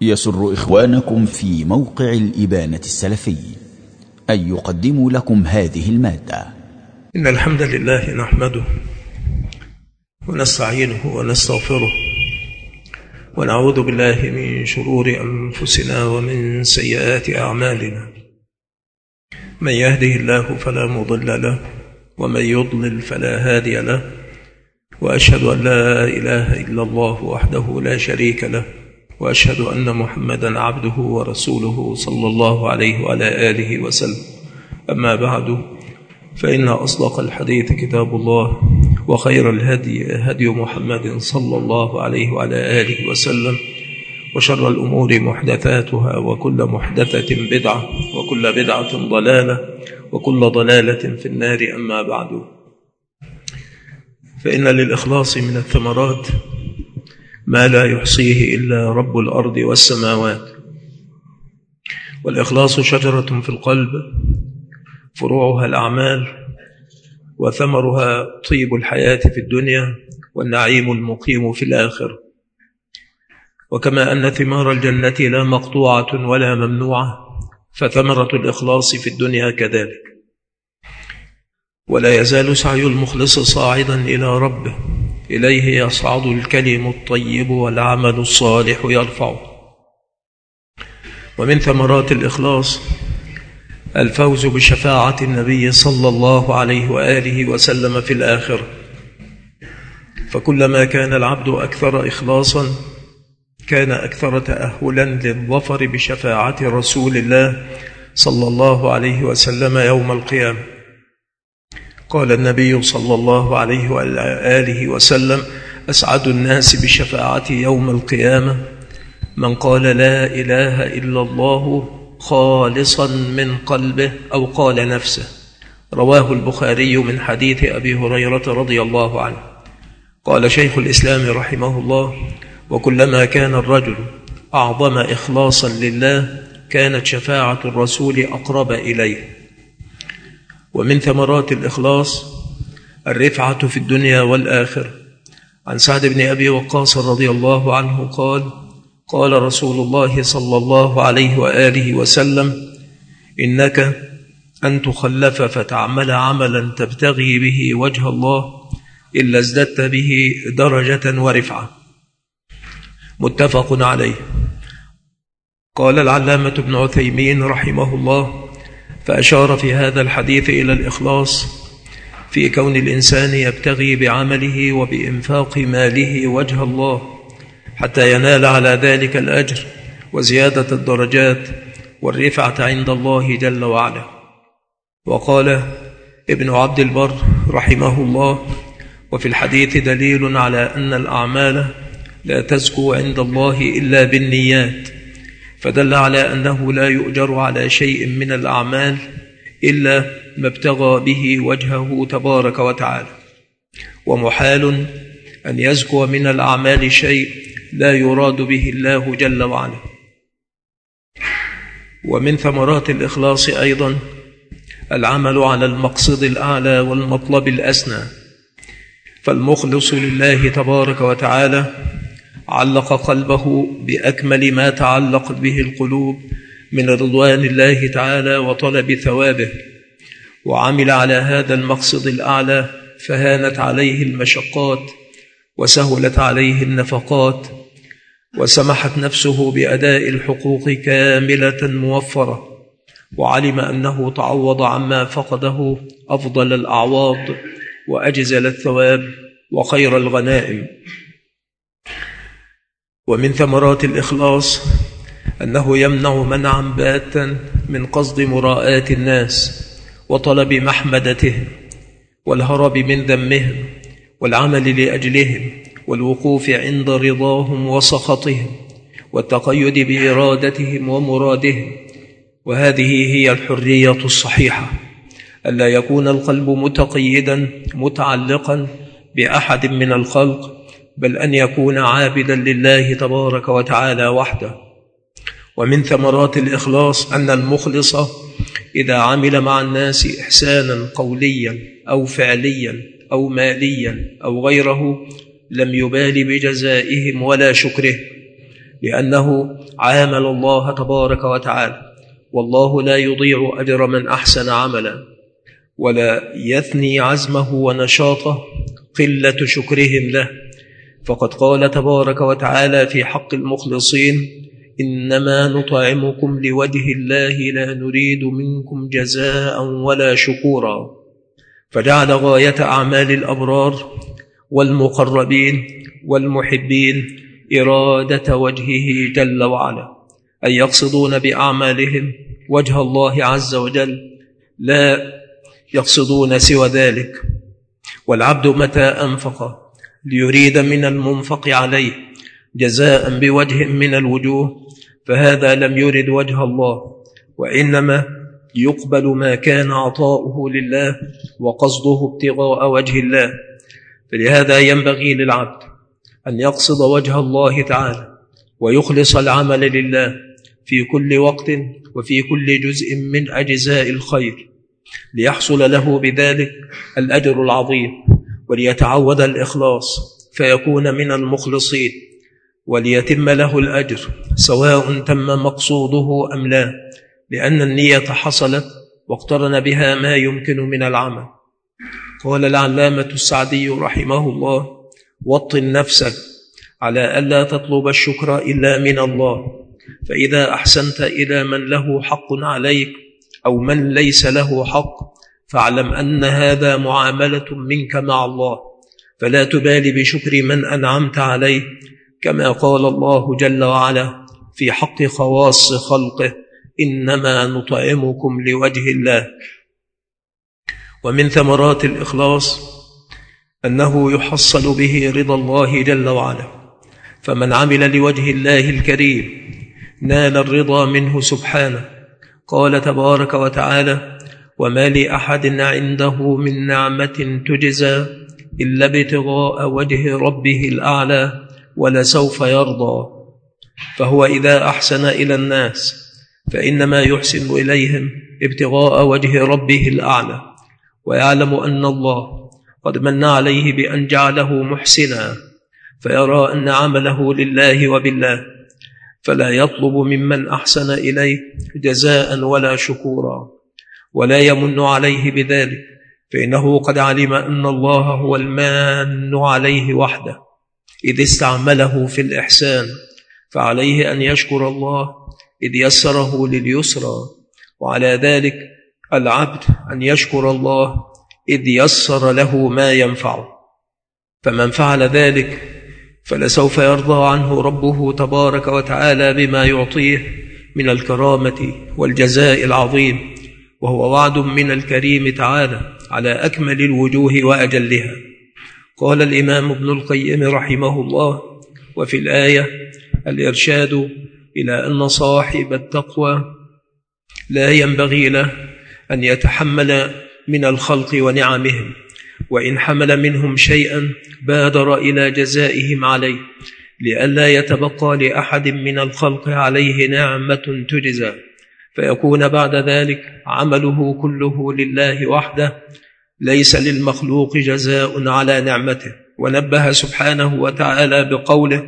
يسر إخوانكم في موقع الإبانة السلفي أن يقدموا لكم هذه المادة. إن الحمد لله نحمده ونستعينه ونستغفره ونعوذ بالله من شرور أنفسنا ومن سيئات أعمالنا. من يهده الله فلا مضل له ومن يضلل فلا هادي له، وأشهد أن لا إله إلا الله وحده لا شريك له، وأشهد أن محمدا عبده ورسوله صلى الله عليه وعلى آله وسلم. أما بعد، فإن أصدق الحديث كتاب الله، وخير الهدي هدي محمد صلى الله عليه وعلى آله وسلم، وشر الأمور محدثاتها، وكل محدثة بدعة، وكل بدعة ضلالة، وكل ضلالة في النار. أما بعد، فإن للإخلاص من الثمرات ما لا يحصيه إلا رب الأرض والسماوات. والإخلاص شجرة في القلب، فروعها الأعمال، وثمرها طيب الحياة في الدنيا والنعيم المقيم في الآخرة. وكما أن ثمار الجنة لا مقطوعة ولا ممنوعة، فثمرة الإخلاص في الدنيا كذلك. ولا يزال سعي المخلص صاعدا إلى ربه، إليه يصعد الكلم الطيب والعمل الصالح يرفعه. ومن ثمرات الإخلاص الفوز بشفاعة النبي صلى الله عليه وآله وسلم في الآخرة. فكلما كان العبد أكثر إخلاصا كان أكثر تأهلا للظفر بشفاعة رسول الله صلى الله عليه وسلم يوم القيامة. قال النبي صلى الله عليه وآله وسلم: أسعد الناس بشفاعتي يوم القيامة من قال لا إله إلا الله خالصا من قلبه أو قال نفسه. رواه البخاري من حديث أبي هريرة رضي الله عنه. قال شيخ الإسلام رحمه الله: وكلما كان الرجل أعظم إخلاصا لله كانت شفاعة الرسول أقرب إليه. ومن ثمرات الإخلاص الرفعة في الدنيا والآخرة. عن سعد بن أبي وقاص رضي الله عنه قال: قال رسول الله صلى الله عليه وآله وسلم: إنك أن تخلف فتعمل عملا تبتغي به وجه الله إلا ازددت به درجة ورفعة. متفق عليه. قال العلامة ابن عثيمين رحمه الله: فأشار في هذا الحديث إلى الإخلاص في كون الإنسان يبتغي بعمله وبإنفاق ماله وجه الله حتى ينال على ذلك الأجر وزيادة الدرجات والرفعة عند الله جل وعلا. وقال ابن عبد البر رحمه الله: وفي الحديث دليل على أن الأعمال لا تزكو عند الله إلا بالنيات، فدل على أنه لا يؤجر على شيء من الأعمال إلا ما ابتغى به وجهه تبارك وتعالى. ومحال أن يزكو من الأعمال شيء لا يراد به الله جل وعلا. ومن ثمرات الإخلاص أيضا العمل على المقصد الأعلى والمطلب الأسنى. فالمخلص لله تبارك وتعالى علق قلبه بأكمل ما تعلقت به القلوب من رضوان الله تعالى وطلب ثوابه، وعمل على هذا المقصد الأعلى فهانت عليه المشقات وسهلت عليه النفقات، وسمحت نفسه بأداء الحقوق كاملة موفرة، وعلم أنه تعوض عما فقده أفضل الأعواض وأجزل الثواب وخير الغنائم. ومن ثمرات الإخلاص أنه يمنع منعا باتا من قصد مراءة الناس وطلب محمدتهم والهرب من ذمهم والعمل لأجلهم والوقوف عند رضاهم وسخطهم والتقيد بإرادتهم ومرادهم. وهذه هي الحرية الصحيحة، ألا يكون القلب متقيدا متعلقا بأحد من الخلق، بل أن يكون عابدا لله تبارك وتعالى وحده. ومن ثمرات الإخلاص أن المخلص إذا عمل مع الناس إحسانا قوليا أو فعليا أو ماليا أو غيره لم يبال بجزائهم ولا شكره، لأنه عامل الله تبارك وتعالى، والله لا يضيع أجر من أحسن عملا، ولا يثني عزمه ونشاطه قلة شكرهم له. فقد قال تبارك وتعالى في حق المخلصين: إنما نطعمكم لوجه الله لا نريد منكم جزاء ولا شكورا. فجعل غاية أعمال الأبرار والمقربين والمحبين إرادة وجهه جل وعلا، أن يقصدون بأعمالهم وجه الله عز وجل، لا يقصدون سوى ذلك. والعبد متى أنفق ليريد من المنفق عليه جزاء بوجه من الوجوه فهذا لم يرد وجه الله، وإنما يقبل ما كان عطاؤه لله وقصده ابتغاء وجه الله. فلهذا ينبغي للعبد أن يقصد وجه الله تعالى ويخلص العمل لله في كل وقت وفي كل جزء من أجزاء الخير، ليحصل له بذلك الأجر العظيم، وليتعود الإخلاص فيكون من المخلصين، وليتم له الأجر سواء تم مقصوده أم لا، لأن النية حصلت واقترن بها ما يمكن من العمل. قال العلامة السعدي رحمه الله: وطن نفسك على ألا تطلب الشكر إلا من الله، فإذا أحسنت إلى من له حق عليك أو من ليس له حق فاعلم أن هذا معاملة منك مع الله، فلا تبالي بشكر من أنعمت عليه، كما قال الله جل وعلا في حق خواص خلقه: إنما نطعمكم لوجه الله. ومن ثمرات الإخلاص أنه يحصل به رضا الله جل وعلا، فمن عمل لوجه الله الكريم نال الرضا منه سبحانه. قال تبارك وتعالى: وما لأحد عنده من نعمة تجزى إلا ابتغاء وجه ربه الأعلى ولسوف يرضى. فهو إذا أحسن إلى الناس فإنما يحسن إليهم ابتغاء وجه ربه الأعلى، ويعلم أن الله قد من عليه بأن جعله محسنا، فيرى أن عمله لله وبالله، فلا يطلب ممن أحسن إليه جزاء ولا شكورا، ولا يمن عليه بذلك، فإنه قد علم أن الله هو المان عليه وحده إذ استعمله في الإحسان، فعليه أن يشكر الله إذ يسره لليسرى، وعلى ذلك العبد أن يشكر الله إذ يسر له ما ينفعه. فمن فعل ذلك فلسوف يرضى عنه ربه تبارك وتعالى بما يعطيه من الكرامة والجزاء العظيم، وهو وعد من الكريم تعالى على أكمل الوجوه وأجلها. قال الإمام ابن القيم رحمه الله: وفي الآية الإرشاد إلى أن صاحب التقوى لا ينبغي له أن يتحمل من الخلق ونعمهم، وإن حمل منهم شيئا بادر إلى جزائهم عليه، لئلا يتبقى لأحد من الخلق عليه نعمة تجزى، فيكون بعد ذلك عمله كله لله وحده، ليس للمخلوق جزاء على نعمته. ونبه سبحانه وتعالى بقوله: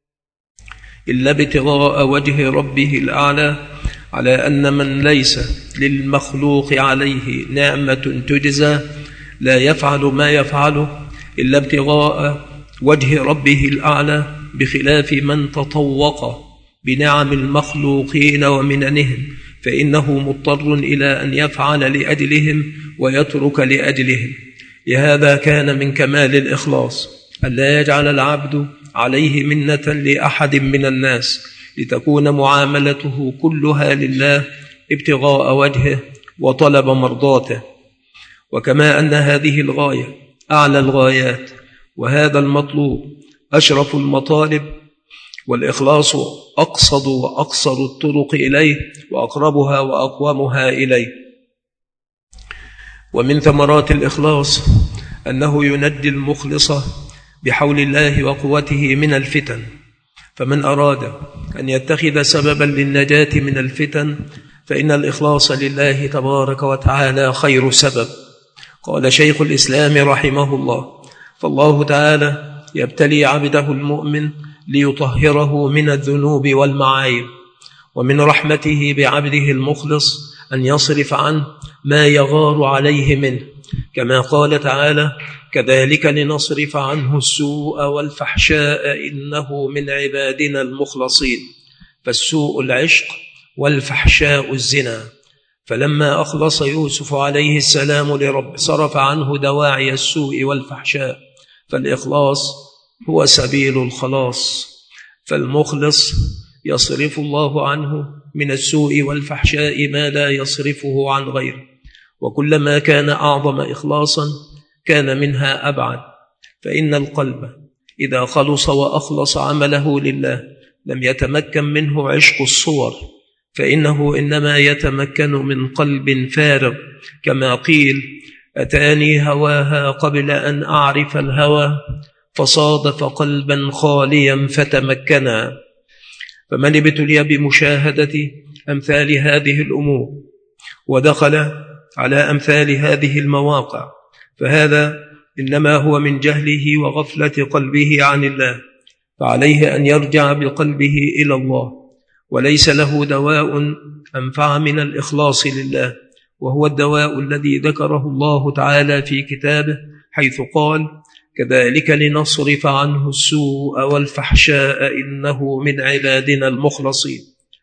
إلا ابتغاء وجه ربه الأعلى، على أن من ليس للمخلوق عليه نعمة تجزى لا يفعل ما يفعله إلا ابتغاء وجه ربه الأعلى، بخلاف من تطوق بنعم المخلوقين ومننهم، فإنه مضطر إلى أن يفعل لأجلهم ويترك لأجلهم. لهذا كان من كمال الإخلاص ألا يجعل العبد عليه منة لأحد من الناس، لتكون معاملته كلها لله ابتغاء وجهه وطلب مرضاته. وكما أن هذه الغاية أعلى الغايات، وهذا المطلوب أشرف المطالب، والإخلاص أقصد وأقصر الطرق إليه، وأقربها وأقومها إليه. ومن ثمرات الإخلاص أنه ينجي المخلص بحول الله وقوته من الفتن، فمن أراد أن يتخذ سببا للنجاة من الفتن فإن الإخلاص لله تبارك وتعالى خير سبب. قال شيخ الإسلام رحمه الله: فالله تعالى يبتلي عبده المؤمن ليطهره من الذنوب والمعايب. ومن رحمته بعبده المخلص أن يصرف عنه ما يغار عليه منه، كما قال تعالى: كذلك لنصرف عنه السوء والفحشاء إنه من عبادنا المخلصين. فالسوء العشق والفحشاء الزنا. فلما أخلص يوسف عليه السلام لرب صرف عنه دواعي السوء والفحشاء، فالإخلاص هو سبيل الخلاص. فالمخلص يصرف الله عنه من السوء والفحشاء ما لا يصرفه عن غيره، وكلما كان أعظم إخلاصا كان منها أبعد. فإن القلب إذا خلص وأخلص عمله لله لم يتمكن منه عشق الصور، فإنه إنما يتمكن من قلب فارغ، كما قيل: أتاني هواها قبل أن أعرف الهوى، فصادف قلبا خاليا فتمكنا. فمن ابتلي بمشاهدة أمثال هذه الأمور ودخل على أمثال هذه المواقع فهذا إنما هو من جهله وغفلة قلبه عن الله، فعليه أن يرجع بقلبه إلى الله، وليس له دواء أنفع من الإخلاص لله، وهو الدواء الذي ذكره الله تعالى في كتابه حيث قال: كذلك لنصرف عنه السوء والفحشاء إنه من عبادنا المخلصين.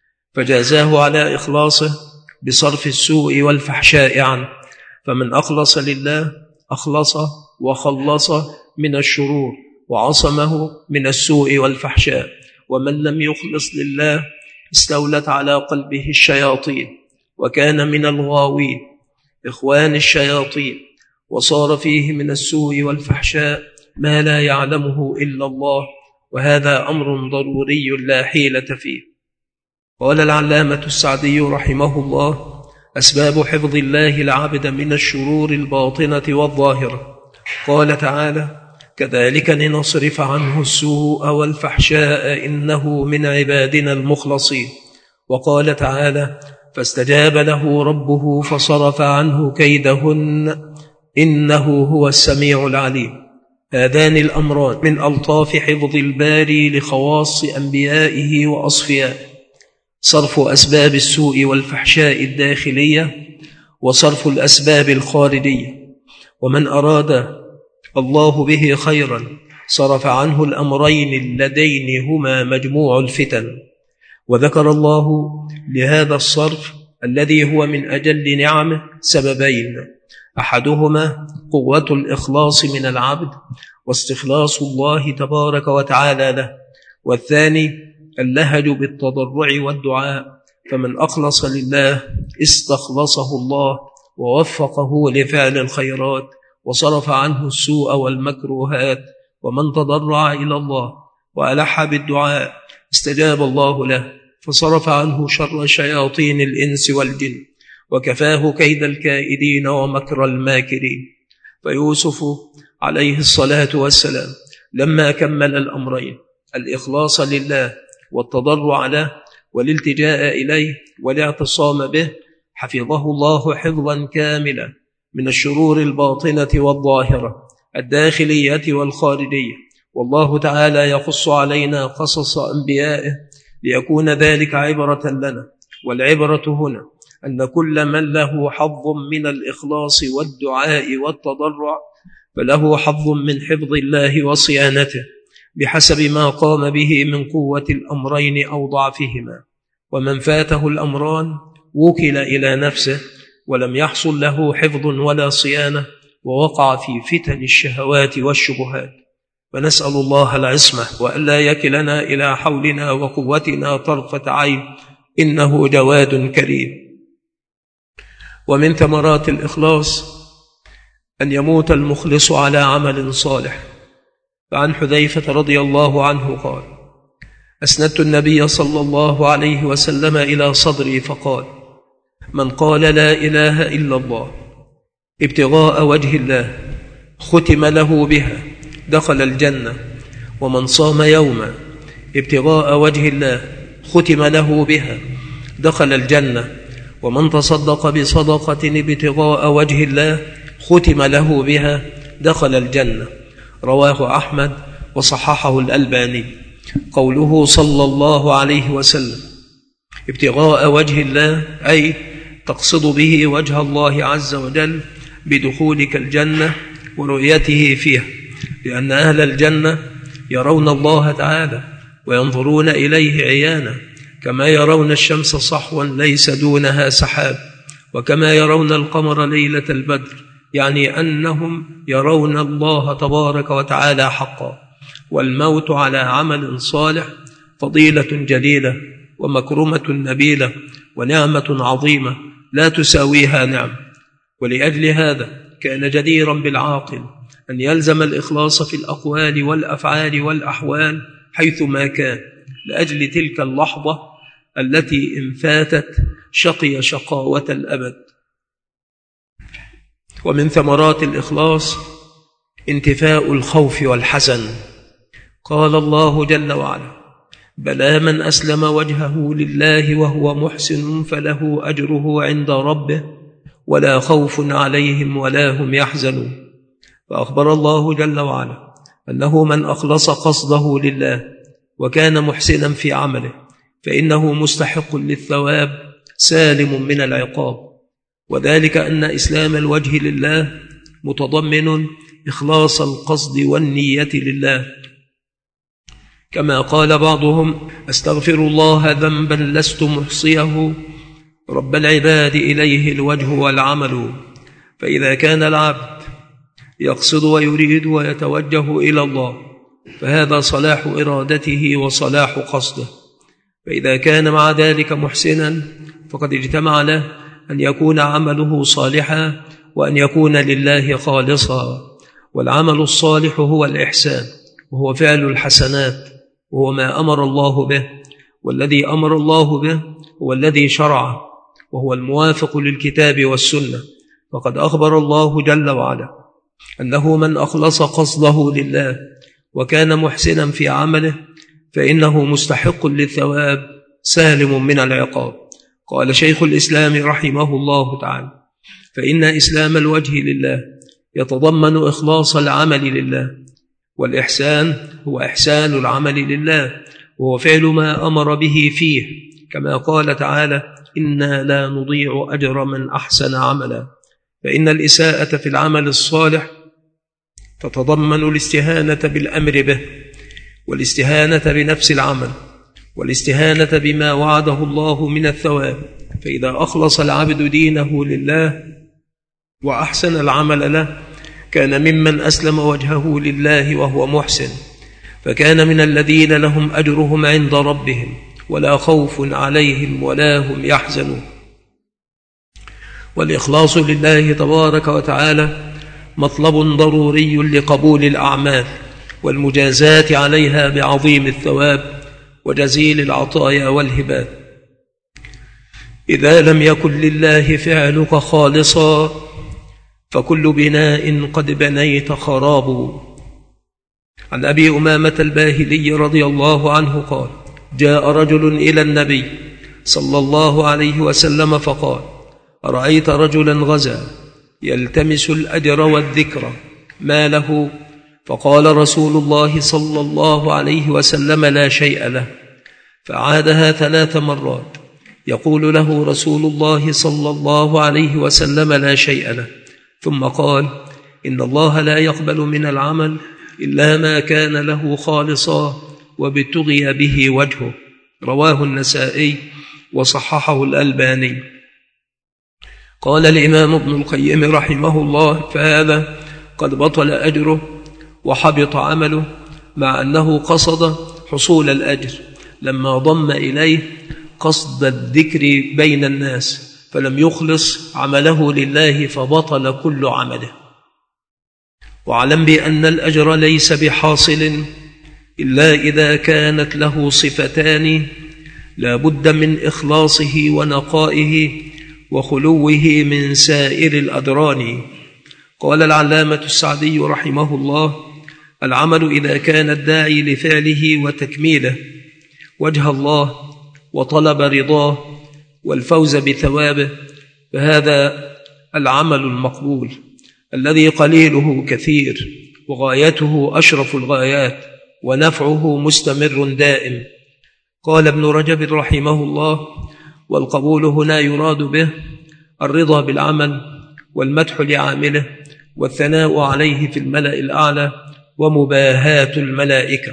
فجازاه على إخلاصه بصرف السوء والفحشاء عنه. فمن أخلص لله أخلص وخلص من الشرور وعصمه من السوء والفحشاء، ومن لم يخلص لله استولت على قلبه الشياطين وكان من الغاوين إخوان الشياطين، وصار فيه من السوء والفحشاء ما لا يعلمه إلا الله، وهذا أمر ضروري لا حيلة فيه. قال العلامة السعدي رحمه الله: أسباب حفظ الله العبد من الشرور الباطنة والظاهرة. قال تعالى: كذلك لنصرف عنه السوء والفحشاء إنه من عبادنا المخلصين. وقال تعالى: فاستجاب له ربه فصرف عنه كيدهن إنه هو السميع العليم. هذان الأمران من ألطاف حفظ الباري لخواص أنبيائه وأصفيائه: صرف أسباب السوء والفحشاء الداخلية، وصرف الأسباب الخارجية. ومن أراد الله به خيرا صرف عنه الأمرين اللذين هما مجموع الفتن. وذكر الله لهذا الصرف الذي هو من أجل نعمه سببين: أحدهما قوة الإخلاص من العبد واستخلاص الله تبارك وتعالى له، والثاني اللهج بالتضرع والدعاء. فمن أخلص لله استخلصه الله ووفقه لفعل الخيرات وصرف عنه السوء والمكروهات. ومن تضرع إلى الله وألح بالدعاء استجاب الله له فصرف عنه شر شياطين الإنس والجن، وكفاه كيد الكائدين ومكر الماكرين. فيوسف عليه الصلاة والسلام لما كمل الأمرين: الإخلاص لله والتضرع له والالتجاء إليه والاعتصام به، حفظه الله حفظا كاملا من الشرور الباطنة والظاهرة، الداخلية والخارجية. والله تعالى يقص علينا قصص أنبيائه ليكون ذلك عبرة لنا. والعبرة هنا أن كل من له حظ من الإخلاص والدعاء والتضرع فله حظ من حفظ الله وصيانته بحسب ما قام به من قوة الأمرين أو ضعفهما. ومن فاته الأمران وكل إلى نفسه ولم يحصل له حفظ ولا صيانة، ووقع في فتن الشهوات والشبهات. فنسأل الله العصمة وألا يكلنا إلى حولنا وقوتنا طرفة عين، إنه جواد كريم. ومن ثمرات الإخلاص أن يموت المخلص على عمل صالح. فعن حذيفة رضي الله عنه قال: أسندت النبي صلى الله عليه وسلم إلى صدري فقال: من قال لا إله إلا الله ابتغاء وجه الله ختم له بها دخل الجنة، ومن صام يوما ابتغاء وجه الله ختم له بها دخل الجنة، ومن تصدق بصدقة ابتغاء وجه الله ختم له بها دخل الجنة. رواه أحمد وصححه الألباني. قوله صلى الله عليه وسلم ابتغاء وجه الله، أي تقصد به وجه الله عز وجل بدخولك الجنة ورؤيته فيها، لأن أهل الجنة يرون الله تعالى وينظرون إليه عيانا، كما يرون الشمس صحوا ليس دونها سحاب، وكما يرون القمر ليلة البدر، يعني أنهم يرون الله تبارك وتعالى حقا. والموت على عمل صالح فضيلة جليلة ومكرمة نبيلة ونعمة عظيمة لا تساويها نعم. ولأجل هذا كان جديرا بالعاقل أن يلزم الإخلاص في الأقوال والأفعال والأحوال حيثما كان، لأجل تلك اللحظة التي إن فاتت شقي شقاوة الأبد. ومن ثمرات الإخلاص انتفاء الخوف والحزن. قال الله جل وعلا: بلى من أسلم وجهه لله وهو محسن فله أجره عند ربه ولا خوف عليهم ولا هم يحزنون. فأخبر الله جل وعلا أنه من أخلص قصده لله وكان محسنا في عمله فإنه مستحق للثواب سالم من العقاب، وذلك أن إسلام الوجه لله متضمن إخلاص القصد والنية لله، كما قال بعضهم: أستغفر الله ذنبا لست محصيه رب العباد إليه الوجه والعمل. فإذا كان العبد يقصد ويريد ويتوجه إلى الله فهذا صلاح إرادته وصلاح قصده، فإذا كان مع ذلك محسنا فقد اجتمع له أن يكون عمله صالحا وأن يكون لله خالصا. والعمل الصالح هو الإحسان، وهو فعل الحسنات، وهو ما أمر الله به، والذي أمر الله به هو الذي شرعه، وهو الموافق للكتاب والسنة. فقد أخبر الله جل وعلا أنه من أخلص قصده لله وكان محسنا في عمله فإنه مستحق للثواب سالم من العقاب. قال شيخ الإسلام رحمه الله تعالى: فإن إسلام الوجه لله يتضمن إخلاص العمل لله، والإحسان هو إحسان العمل لله، وهو فعل ما أمر به فيه، كما قال تعالى: إنا لا نضيع أجر من أحسن عملا. فإن الإساءة في العمل الصالح تتضمن الاستهانة بالأمر به، والاستهانة بنفس العمل، والاستهانة بما وعده الله من الثواب. فإذا أخلص العبد دينه لله وأحسن العمل له كان ممن أسلم وجهه لله وهو محسن، فكان من الذين لهم أجرهم عند ربهم ولا خوف عليهم ولا هم يحزنون. والإخلاص لله تبارك وتعالى مطلب ضروري لقبول الأعمال والمجازاة عليها بعظيم الثواب وجزيل العطايا والهبات. إذا لم يكن لله فعلك خالصا فكل بناء قد بنيت خراب. عن أبي أمامة الباهلي رضي الله عنه قال: جاء رجل إلى النبي صلى الله عليه وسلم فقال: أرأيت رجلا غزا يلتمس الأجر والذكر ما له؟ فقال رسول الله صلى الله عليه وسلم: لا شيء له. فعادها 3 مرات يقول له رسول الله صلى الله عليه وسلم: لا شيء له. ثم قال: إن الله لا يقبل من العمل إلا ما كان له خالصا وابتغي به وجهه. رواه النسائي وصححه الألباني. قال الإمام ابن القيم رحمه الله: فهذا قد بطل أجره وحبط عمله، مع أنه قصد حصول الأجر لما ضم إليه قصد الذكر بين الناس، فلم يخلص عمله لله فبطل كل عمله. واعلم بأن الأجر ليس بحاصل إلا إذا كانت له صفتان لا بد من إخلاصه ونقائه وخلوه من سائر الأدران. قال العلامة السعدي رحمه الله: العمل إذا كان الداعي لفعله وتكميله وجه الله وطلب رضاه والفوز بثوابه فهذا العمل المقبول الذي قليله كثير وغايته أشرف الغايات، ونفعه مستمر دائم. قال ابن رجب رحمه الله: والقبول هنا يراد به الرضا بالعمل والمدح لعامله والثناء عليه في الملأ الأعلى ومباهاة الملائكة.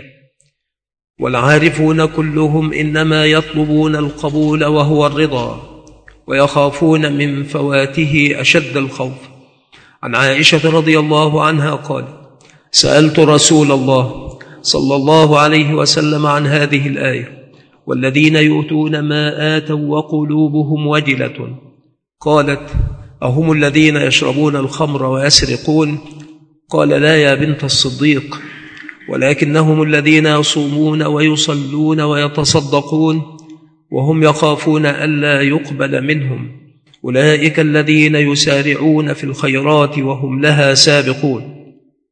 والعارفون كلهم إنما يطلبون القبول وهو الرضا، ويخافون من فواته أشد الخوف. عن عائشة رضي الله عنها قال: سألت رسول الله صلى الله عليه وسلم عن هذه الآية: والذين يؤتون ما آتوا وقلوبهم وجلة. قالت: أهم الذين يشربون الخمر ويسرقون؟ قال: لا يا بنت الصديق، ولكنهم الذين يصومون ويصلون ويتصدقون وهم يخافون ألا يقبل منهم، أولئك الذين يسارعون في الخيرات وهم لها سابقون.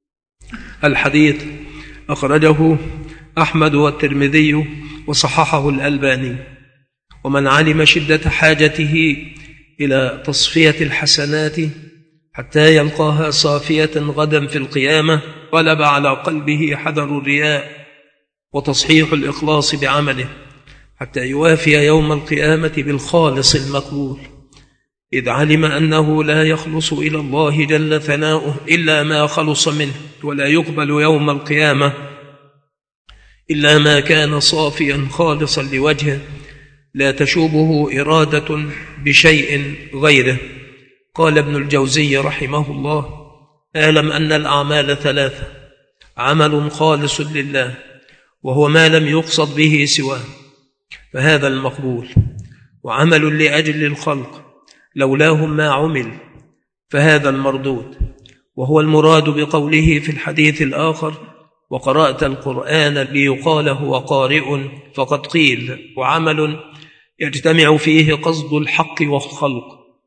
الحديث أخرجه أحمد والترمذي وصححه الألباني. ومن علم شدة حاجته إلى تصفية الحسنات حتى يلقاها صافية غدا في القيامة غلب على قلبه حذر الرياء وتصحيح الإخلاص بعمله حتى يوافي يوم القيامة بالخالص المقبول، إذ علم أنه لا يخلص إلى الله جل ثناؤه إلا ما خلص منه، ولا يقبل يوم القيامة إلا ما كان صافيا خالصا لوجهه لا تشوبه إرادة بشيء غيره. قال ابن الجوزي رحمه الله: أعلم أن الأعمال ثلاثة: عمل خالص لله وهو ما لم يقصد به سواه فهذا المقبول، وعمل لأجل الخلق لولاهم ما عمل فهذا المردود، وهو المراد بقوله في الحديث الآخر: وقرأت القرآن ليقال هو قارئ فقد قيل. وعمل يجتمع فيه قصد الحق والخلق،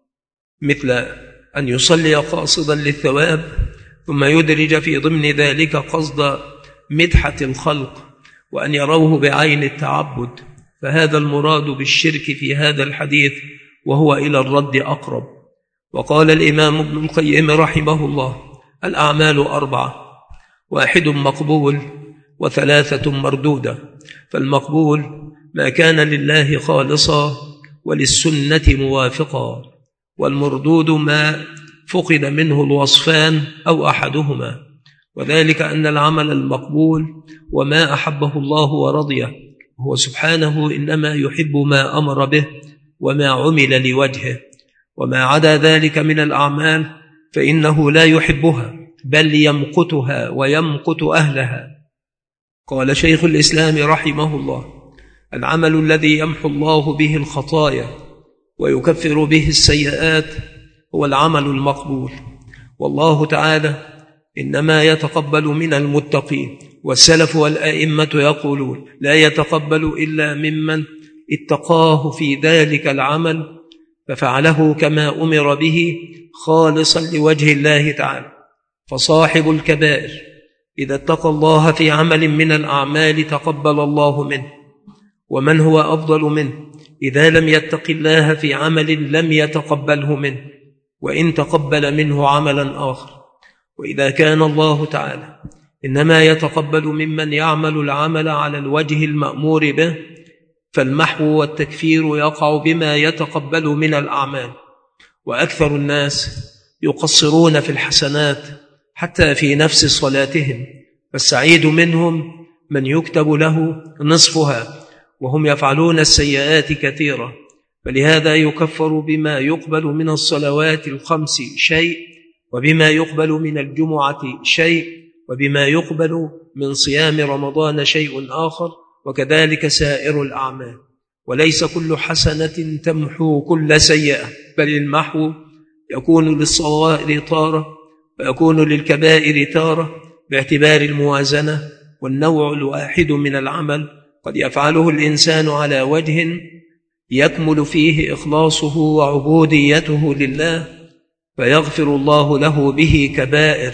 مثل أن يصلي قاصدا للثواب ثم يدرج في ضمن ذلك قصد مدحة الخلق وأن يروه بعين التعبد، فهذا المراد بالشرك في هذا الحديث، وهو إلى الرد أقرب. وقال الإمام ابن القيم رحمه الله: الأعمال 4: 1 مقبول و3 مردودة. فالمقبول ما كان لله خالصا وللسنة موافقا، والمردود ما فقد منه الوصفان أو أحدهما، وذلك أن العمل المقبول وما أحبه الله ورضيه، هو سبحانه إنما يحب ما أمر به وما عمل لوجهه، وما عدا ذلك من الأعمال فإنه لا يحبها بل يمقتها ويمقت أهلها. قال شيخ الإسلام رحمه الله: العمل الذي يمحو الله به الخطايا ويكفر به السيئات هو العمل المقبول، والله تعالى إنما يتقبل من المتقين، والسلف والأئمة يقولون: لا يتقبل إلا ممن اتقاه في ذلك العمل ففعله كما أمر به خالصا لوجه الله تعالى. فصاحب الكبائر إذا اتقى الله في عمل من الأعمال تقبل الله منه، ومن هو أفضل منه إذا لم يتق الله في عمل لم يتقبله منه وإن تقبل منه عملا آخر. وإذا كان الله تعالى إنما يتقبل ممن يعمل العمل على الوجه المأمور به، فالمحو والتكفير يقع بما يتقبل من الأعمال. وأكثر الناس يقصرون في الحسنات حتى في نفس صلاتهم، فالسعيد منهم من يكتب له نصفها وهم يفعلون السيئات كثيرة. فلهذا يكفر بما يقبل من الصلوات 5 شيء، وبما يقبل من الجمعة شيء، وبما يقبل من صيام رمضان شيء آخر، وكذلك سائر الأعمال. وليس كل حسنة تمحو كل سيئة، بل المحو يكون للصغائر تارة ويكون للكبائر تارة باعتبار الموازنة. والنوع الواحد من العمل قد يفعله الإنسان على وجه يكمل فيه إخلاصه وعبوديته لله فيغفر الله له به كبائر،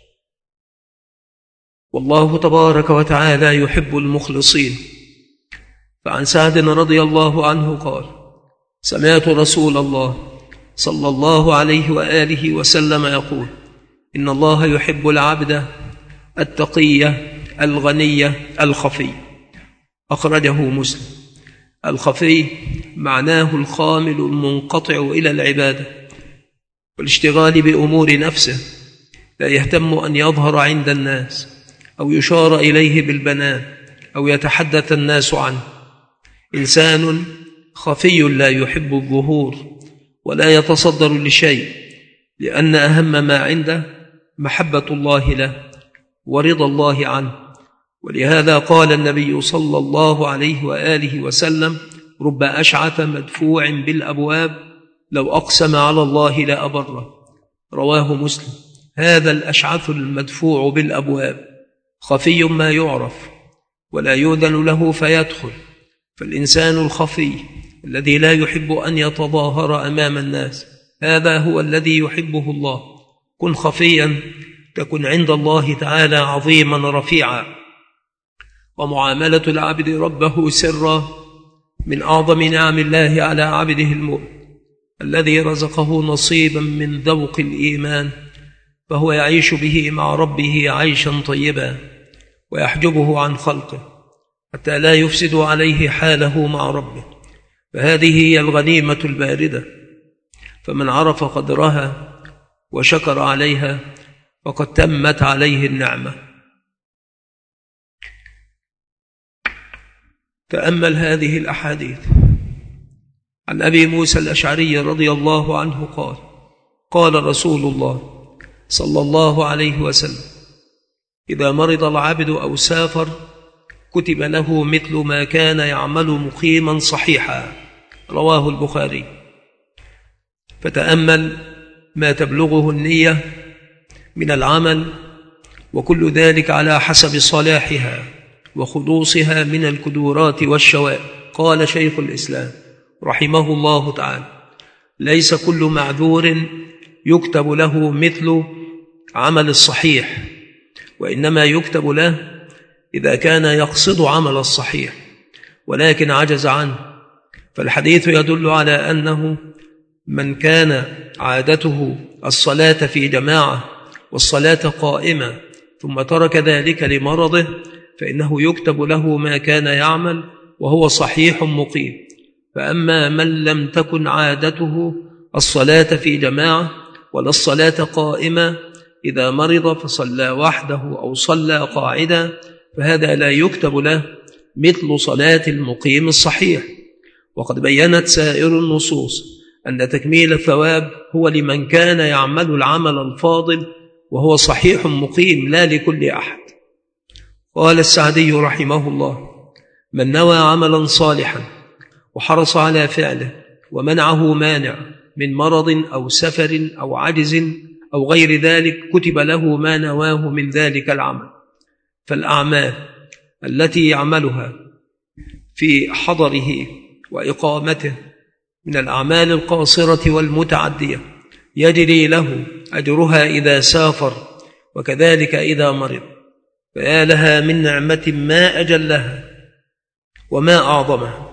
والله تبارك وتعالى يحب المخلصين. فعن سعد رضي الله عنه قال: سمعت رسول الله صلى الله عليه وآله وسلم يقول: إن الله يحب العبد التقي الغني الخفي. أخرجه مسلم. الخفي معناه الخامل المنقطع إلى العبادة والاشتغال بأمور نفسه، لا يهتم أن يظهر عند الناس أو يشار إليه بالبنان أو يتحدث الناس عنه. إنسان خفي لا يحب الظهور ولا يتصدر لشيء، لأن أهم ما عنده محبة الله له ورضا الله عنه. ولهذا قال النبي صلى الله عليه وآله وسلم: رب أشعث مدفوع بالأبواب لو أقسم على الله لأبره. رواه مسلم. هذا الأشعث المدفوع بالأبواب خفي ما يعرف ولا يؤذن له فيدخل. فالإنسان الخفي الذي لا يحب أن يتظاهر أمام الناس، هذا هو الذي يحبه الله. كن خفيا تكن عند الله تعالى عظيما رفيعا. ومعاملة العبد ربه سرا من أعظم نعم الله على عبده المؤمن الذي رزقه نصيبا من ذوق الإيمان، فهو يعيش به مع ربه عيشا طيبا ويحجبه عن خلقه حتى لا يفسد عليه حاله مع ربه. فهذه هي الغنيمة الباردة، فمن عرف قدرها وشكر عليها فقد تمت عليه النعمة. تأمل هذه الأحاديث. عن أبي موسى الأشعري رضي الله عنه قال: قال رسول الله صلى الله عليه وسلم: إذا مرض العبد أو سافر كتب له مثل ما كان يعمل مقيما صحيحا. رواه البخاري. فتأمل ما تبلغه النية من العمل، وكل ذلك على حسب صلاحها وخلوصها من الكدورات والشوائب. قال شيخ الإسلام رحمه الله تعالى: ليس كل معذور يكتب له مثل عمل الصحيح، وإنما يكتب له إذا كان يقصد عمل الصحيح ولكن عجز عنه. فالحديث يدل على أنه من كان عادته الصلاة في جماعة والصلاة قائمة ثم ترك ذلك لمرضه فإنه يكتب له ما كان يعمل وهو صحيح مقيم. فأما من لم تكن عادته الصلاة في جماعة ولا الصلاة قائمة، إذا مرض فصلى وحده أو صلى قاعدا، فهذا لا يكتب له مثل صلاة المقيم الصحيح. وقد بيّنت سائر النصوص أن تكميل الثواب هو لمن كان يعمل العمل الفاضل وهو صحيح مقيم، لا لكل أحد. قال السعدي رحمه الله: من نوى عملا صالحا وحرص على فعله ومنعه مانع من مرض أو سفر أو عجز أو غير ذلك كتب له ما نواه من ذلك العمل. فالأعمال التي يعملها في حضره وإقامته من الأعمال القاصرة والمتعدية يجري له أجرها إذا سافر وكذلك إذا مرض. فيا لها من نعمة ما أجلها وما أعظمها.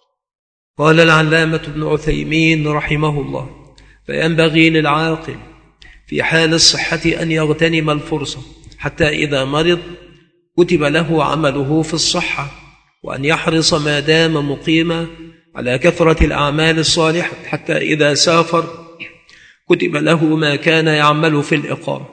قال العلامة ابن عثيمين رحمه الله: فينبغي للعاقل في حال الصحة أن يغتنم الفرصة حتى إذا مرض كتب له عمله في الصحة، وأن يحرص ما دام مقيما على كثرة الأعمال الصالحة حتى إذا سافر كتب له ما كان يعمل في الإقامة.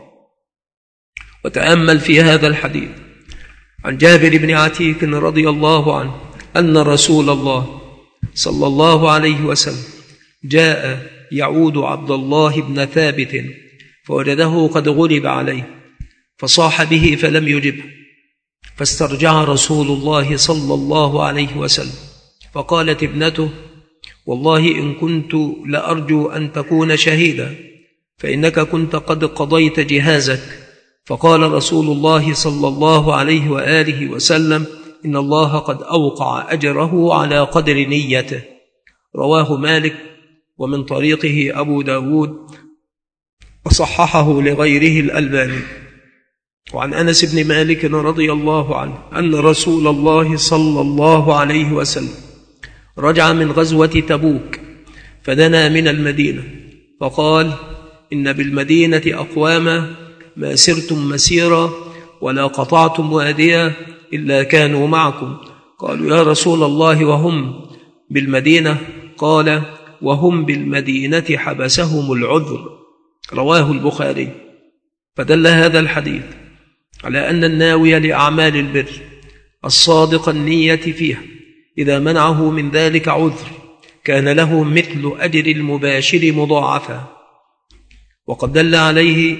وتأمل في هذا الحديث عن جابر بن عتيك رضي الله عنه أن رسول الله صلى الله عليه وسلم جاء يعود عبد الله بن ثابت فوجده قد غلب عليه فصاح به فلم يجبه، فاسترجع رسول الله صلى الله عليه وسلم. فقالت ابنته: والله إن كنت لأرجو أن تكون شهيدا، فإنك كنت قد قضيت جهازك. فقال رسول الله صلى الله عليه وآله وسلم: إن الله قد أوقع أجره على قدر نيته. رواه مالك ومن طريقه أبو داود وصححه لغيره الألباني. وعن أنس بن مالك رضي الله عنه أن رسول الله صلى الله عليه وسلم رجع من غزوة تبوك فدنا من المدينة فقال: إن بالمدينة أقواما ما سرتم مسيرا ولا قطعتم واديا إلا كانوا معكم. قالوا يا رسول الله وهم بالمدينة؟ قال وهم بالمدينة حبسهم العذر. رواه البخاري. فدل هذا الحديث على أن الناوي لأعمال البر الصادق النية فيها إذا منعه من ذلك عذر كان له مثل أجر المباشر مضاعفا. وقد دل عليه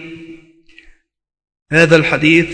هذا الحديث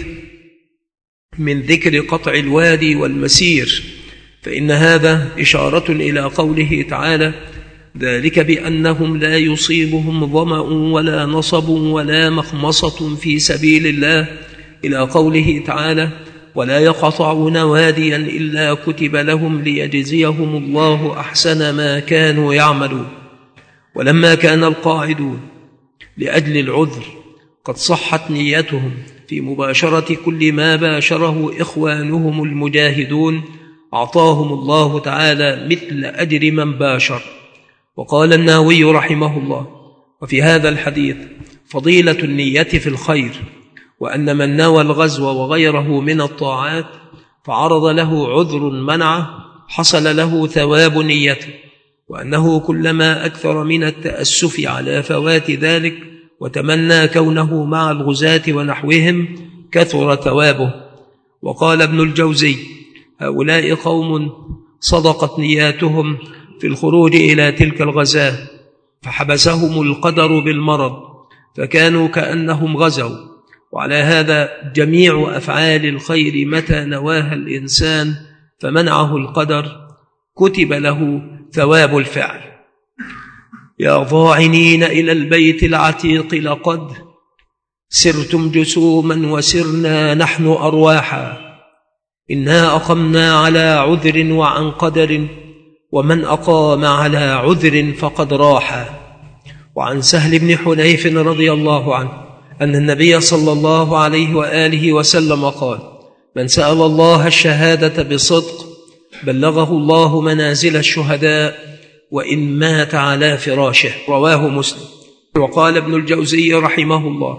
من ذكر قطع الوادي والمسير، فإن هذا إشارة إلى قوله تعالى ذلك بأنهم لا يصيبهم ظمأ ولا نصب ولا مخمصة في سبيل الله، إلى قوله تعالى ولا يقطعون واديا إلا كتب لهم ليجزيهم الله أحسن ما كانوا يعملون. ولما كان القاعدون لأجل العذر قد صحت نيتهم في مباشرة كل ما باشره إخوانهم المجاهدون أعطاهم الله تعالى مثل أجر من باشر. وقال النووي رحمه الله وفي هذا الحديث فضيلة النية في الخير، وأن من نوى الغزو وغيره من الطاعات فعرض له عذر منعه حصل له ثواب نيته، وأنه كلما أكثر من التأسف على فوات ذلك وتمنى كونه مع الغزاة ونحوهم كثر ثوابه. وقال ابن الجوزي هؤلاء قوم صدقت نياتهم في الخروج إلى تلك الغزاة فحبسهم القدر بالمرض فكانوا كأنهم غزوا. وعلى هذا جميع أفعال الخير متى نواها الإنسان فمنعه القدر كتب له ثواب الفعل. يا ظاعنين إلى البيت العتيق لقد سرتم جسوما وسرنا نحن أرواحا، إنا أقمنا على عذر وعن قدر ومن أقام على عذر فقد راحا. وعن سهل بن حنيف رضي الله عنه أن النبي صلى الله عليه وآله وسلم قال من سأل الله الشهادة بصدق بلغه الله منازل الشهداء وإن مات على فراشه. رواه مسلم. وقال ابن الجوزي رحمه الله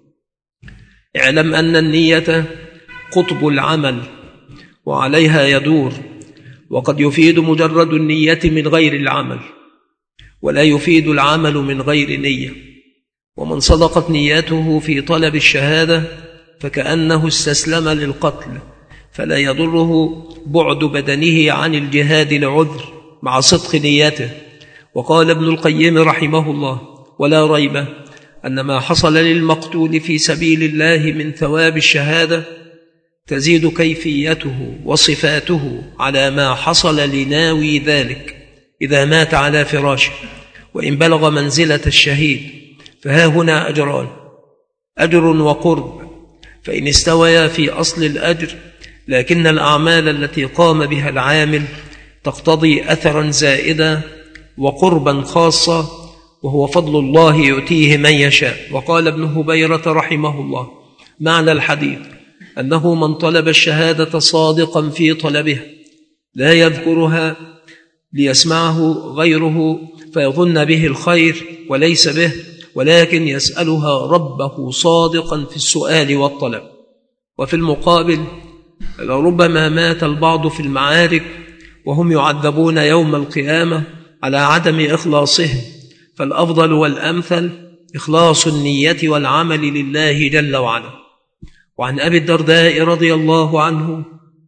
اعلم أن النية قطب العمل وعليها يدور، وقد يفيد مجرد النية من غير العمل ولا يفيد العمل من غير نية. ومن صدقت نيته في طلب الشهادة فكأنه استسلم للقتل فلا يضره بعد بدنه عن الجهاد لعذر مع صدق نيته. وقال ابن القيم رحمه الله ولا ريب أن ما حصل للمقتول في سبيل الله من ثواب الشهادة تزيد كيفيته وصفاته على ما حصل لناوي ذلك إذا مات على فراشه وإن بلغ منزلة الشهيد. فها هنا أجران، أجر وقرب، فإن استويا في أصل الأجر لكن الأعمال التي قام بها العامل تقتضي أثرا زائدا وقربا خاصة وهو فضل الله يؤتيه من يشاء. وقال ابن هبيرة رحمه الله معنى الحديث أنه من طلب الشهادة صادقا في طلبها لا يذكرها ليسمعه غيره فيظن به الخير وليس به، ولكن يسألها ربه صادقا في السؤال والطلب. وفي المقابل لربما مات البعض في المعارك وهم يعذبون يوم القيامة على عدم إخلاصهم، فالأفضل والأمثل إخلاص النية والعمل لله جل وعلا. وعن أبي الدرداء رضي الله عنه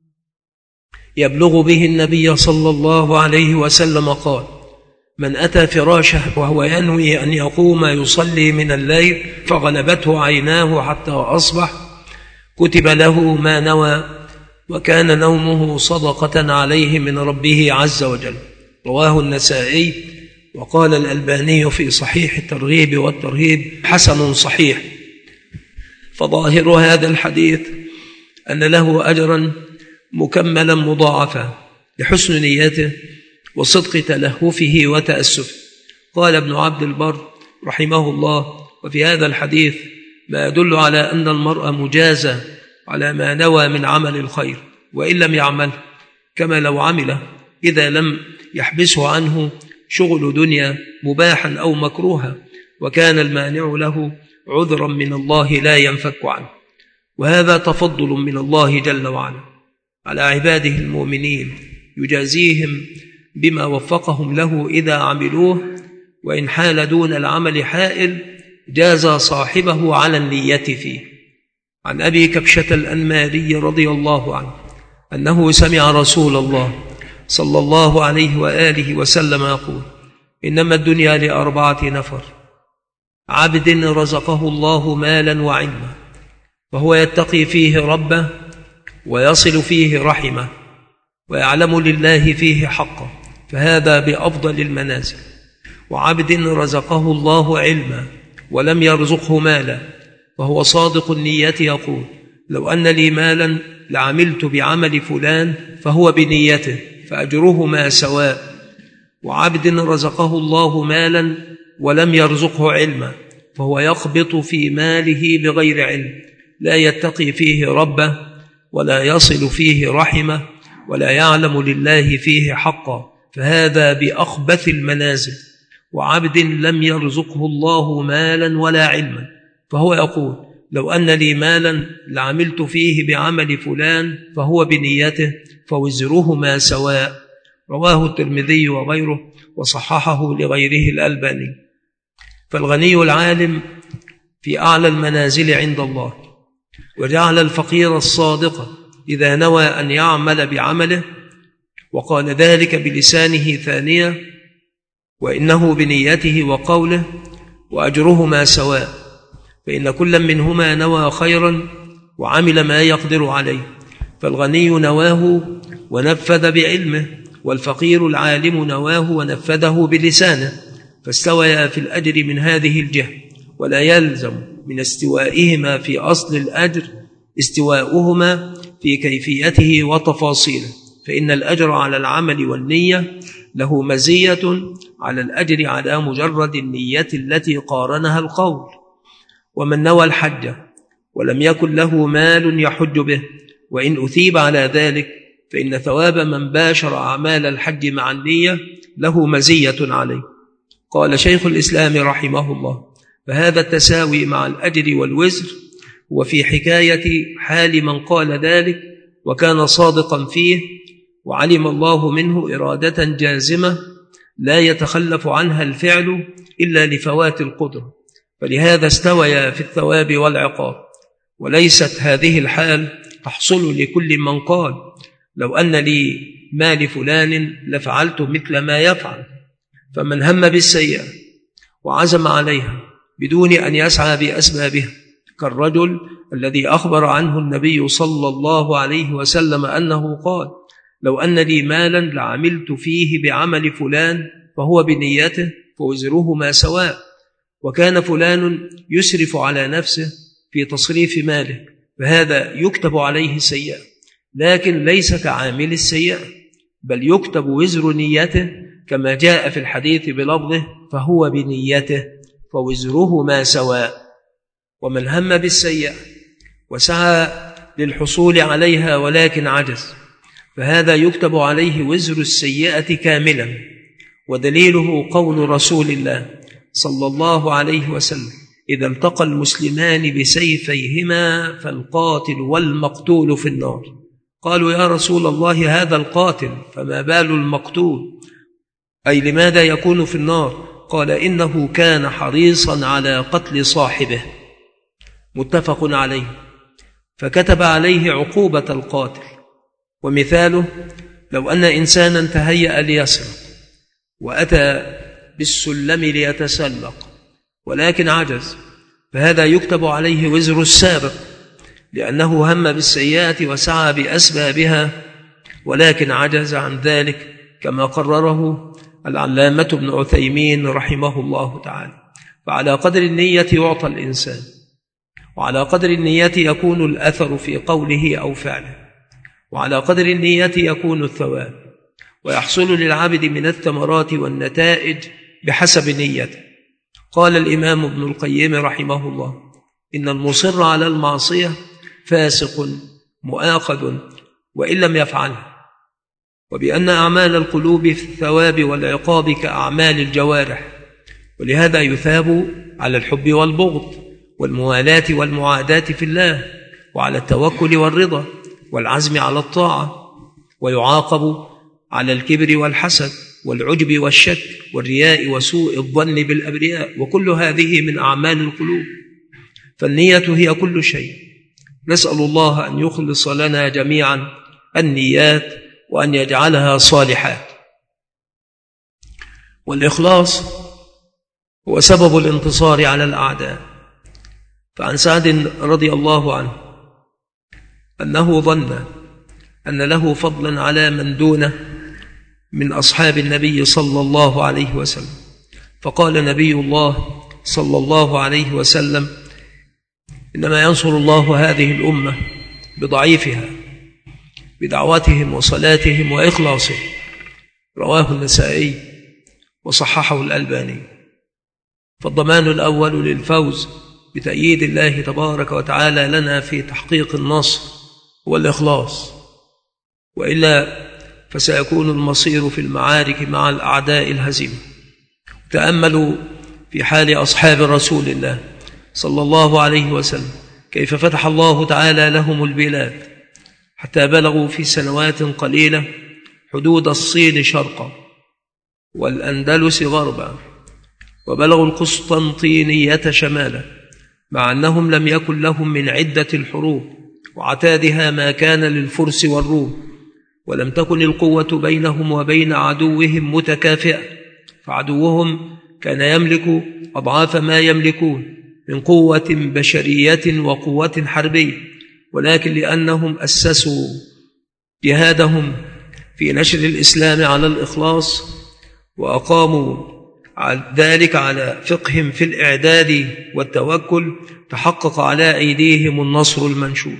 يبلغ به النبي صلى الله عليه وسلم قال من أتى فراشه وهو ينوي أن يقوم يصلي من الليل فغلبته عيناه حتى أصبح كتب له ما نوى وكان نومه صدقة عليه من ربه عز وجل. رواه النسائي. وقال الألباني في صحيح الترغيب والترهيب حسن صحيح. فظاهر هذا الحديث أن له أجرا مكملا مضاعفا لحسن نيته وصدق تلهفه وتأسفه. قال ابن عبد البر رحمه الله وفي هذا الحديث ما يدل على أن المرء مجازى على ما نوى من عمل الخير وإن لم يعمل، كما لو عمله إذا لم يحبسه عنه شغل دنيا مباحا أو مكروها وكان المانع له عذرا من الله لا ينفك عنه. وهذا تفضل من الله جل وعلا على عباده المؤمنين، يجازيهم بما وفقهم له إذا عملوه، وإن حال دون العمل حائل جاز صاحبه على النية فيه. عن أبي كبشة الأنماري رضي الله عنه أنه سمع رسول الله صلى الله عليه وآله وسلم يقول: إنما الدنيا ل4 نفر: عبد رزقه الله مالا وعلما، وهو يتقي فيه ربه ويصل فيه رحمه ويعلم لله فيه حقه، فهذا بأفضل المنازل. وعبد رزقه الله علما ولم يرزقه مالا، وهو صادق النية يقول: لو أن لي مالا لعملت بعمل فلان، فهو بنيته فأجرهما سواء. وعبد رزقه الله مالا ولم يرزقه علما، فهو يخبط في ماله بغير علم، لا يتقي فيه ربه ولا يصل فيه رحمه ولا يعلم لله فيه حقا، فهذا بأخبث المنازل. وعبد لم يرزقه الله مالا ولا علما، فهو يقول: لو أن لي مالا لعملت فيه بعمل فلان، فهو بنيته فوزرهما سواء. رواه الترمذي وغيره وصححه لغيره الألباني. فالغني العالم في أعلى المنازل عند الله، وجعل الفقير الصادق إذا نوى أن يعمل بعمله، وقال ذلك بلسانه ثانية: وإنه بنيته وقوله، وأجرهما سواء، فإن كل منهما نوى خيرا وعمل ما يقدر عليه. فالغني نواه ونفذ بعلمه، والفقير العالم نواه ونفذه بلسانه، فاستويا في الأجر من هذه الجهة. ولا يلزم من استوائهما في أصل الأجر استواؤهما في كيفيته وتفاصيله، فإن الأجر على العمل والنية له مزية على الأجر على مجرد النية التي قارنها القول. ومن نوى الحج ولم يكن له مال يحج به، وإن أثيب على ذلك، فإن ثواب من باشر أعمال الحج مع النية له مزية عليه. قال شيخ الإسلام رحمه الله: فهذا التساوي مع الأجر والوزر هو في حكاية حال من قال ذلك وكان صادقا فيه، وعلم الله منه إرادة جازمة لا يتخلف عنها الفعل إلا لفوات القدرة، فلهذا استويا في الثواب والعقاب. وليست هذه الحال تحصل لكل من قال: لو أن لي مال فلان لفعلت مثل ما يفعل. فمن هم بالسيئة وعزم عليها بدون أن يسعى بأسبابها، كالرجل الذي أخبر عنه النبي صلى الله عليه وسلم أنه قال: لو أن لي مالا لعملت فيه بعمل فلان، فهو بنيته فوزرهما سواء. وكان فلان يسرف على نفسه في تصريف ماله، فهذا يكتب عليه سيئة، لكن ليس كعامل السيئة، بل يكتب وزر نيته كما جاء في الحديث بلفظه: فهو بنيته فوزرهما سواء. ومن هم بالسيئة وسعى للحصول عليها ولكن عجز، فهذا يكتب عليه وزر السيئة كاملا. ودليله قول رسول الله صلى الله عليه وسلم: إذا التقى المسلمان بسيفيهما فالقاتل والمقتول في النار. قالوا: يا رسول الله، هذا القاتل، فما بال المقتول؟ أي لماذا يكون في النار؟ قال: إنه كان حريصا على قتل صاحبه. متفق عليه. فكتب عليه عقوبة القاتل. ومثاله: لو أن إنسانا تهيأ ليسرق وأتى بالسلم ليتسلق ولكن عجز، فهذا يكتب عليه وزر السابق، لأنه هم بالسيئات وسعى بأسبابها ولكن عجز عن ذلك، كما قرره العلامة ابن عثيمين رحمه الله تعالى. فعلى قدر النية يعطى الإنسان، وعلى قدر النية يكون الأثر في قوله أو فعله، وعلى قدر النية يكون الثواب، ويحصل للعبد من الثمرات والنتائج بحسب نيته. قال الإمام ابن القيم رحمه الله: إن المصر على المعصية فاسق مؤاخذ وإن لم يفعلها، وبأن أعمال القلوب في الثواب والعقاب كأعمال الجوارح، ولهذا يثاب على الحب والبغض والموالاة والمعاداة في الله، وعلى التوكل والرضا والعزم على الطاعة، ويعاقب على الكبر والحسد والعجب والشك والرياء وسوء الظن بالأبرياء، وكل هذه من أعمال القلوب، فالنية هي كل شيء. نسأل الله أن يخلص لنا جميعا النيات وأن يجعلها صالحات. والإخلاص هو سبب الانتصار على الأعداء. فعن سعد رضي الله عنه أنه ظن أن له فضلا على من دونه من أصحاب النبي صلى الله عليه وسلم، فقال نبي الله صلى الله عليه وسلم: إنما ينصر الله هذه الأمة بضعيفها، بدعوتهم وصلاتهم وإخلاصهم. رواه النسائي وصححه الألباني. فالضمان الأول للفوز بتأييد الله تبارك وتعالى لنا في تحقيق النصر هو الإخلاص، وإلا فسيكون المصير في المعارك مع الأعداء الهزيمة. تأملوا في حال أصحاب رسول الله صلى الله عليه وسلم كيف فتح الله تعالى لهم البلاد حتى بلغوا في سنوات قليلة حدود الصين شرقا والأندلس غربا، وبلغوا القسطنطينية شمالا، مع أنهم لم يكن لهم من عدة الحروب وعتادها ما كان للفرس والروم، ولم تكن القوة بينهم وبين عدوهم متكافئة، فعدوهم كان يملك أضعاف ما يملكون من قوة بشرية وقوة حربية، ولكن لأنهم أسسوا جهادهم في نشر الإسلام على الإخلاص وأقاموا ذلك على فقهم في الإعداد والتوكل، تحقق على أيديهم النصر المنشور.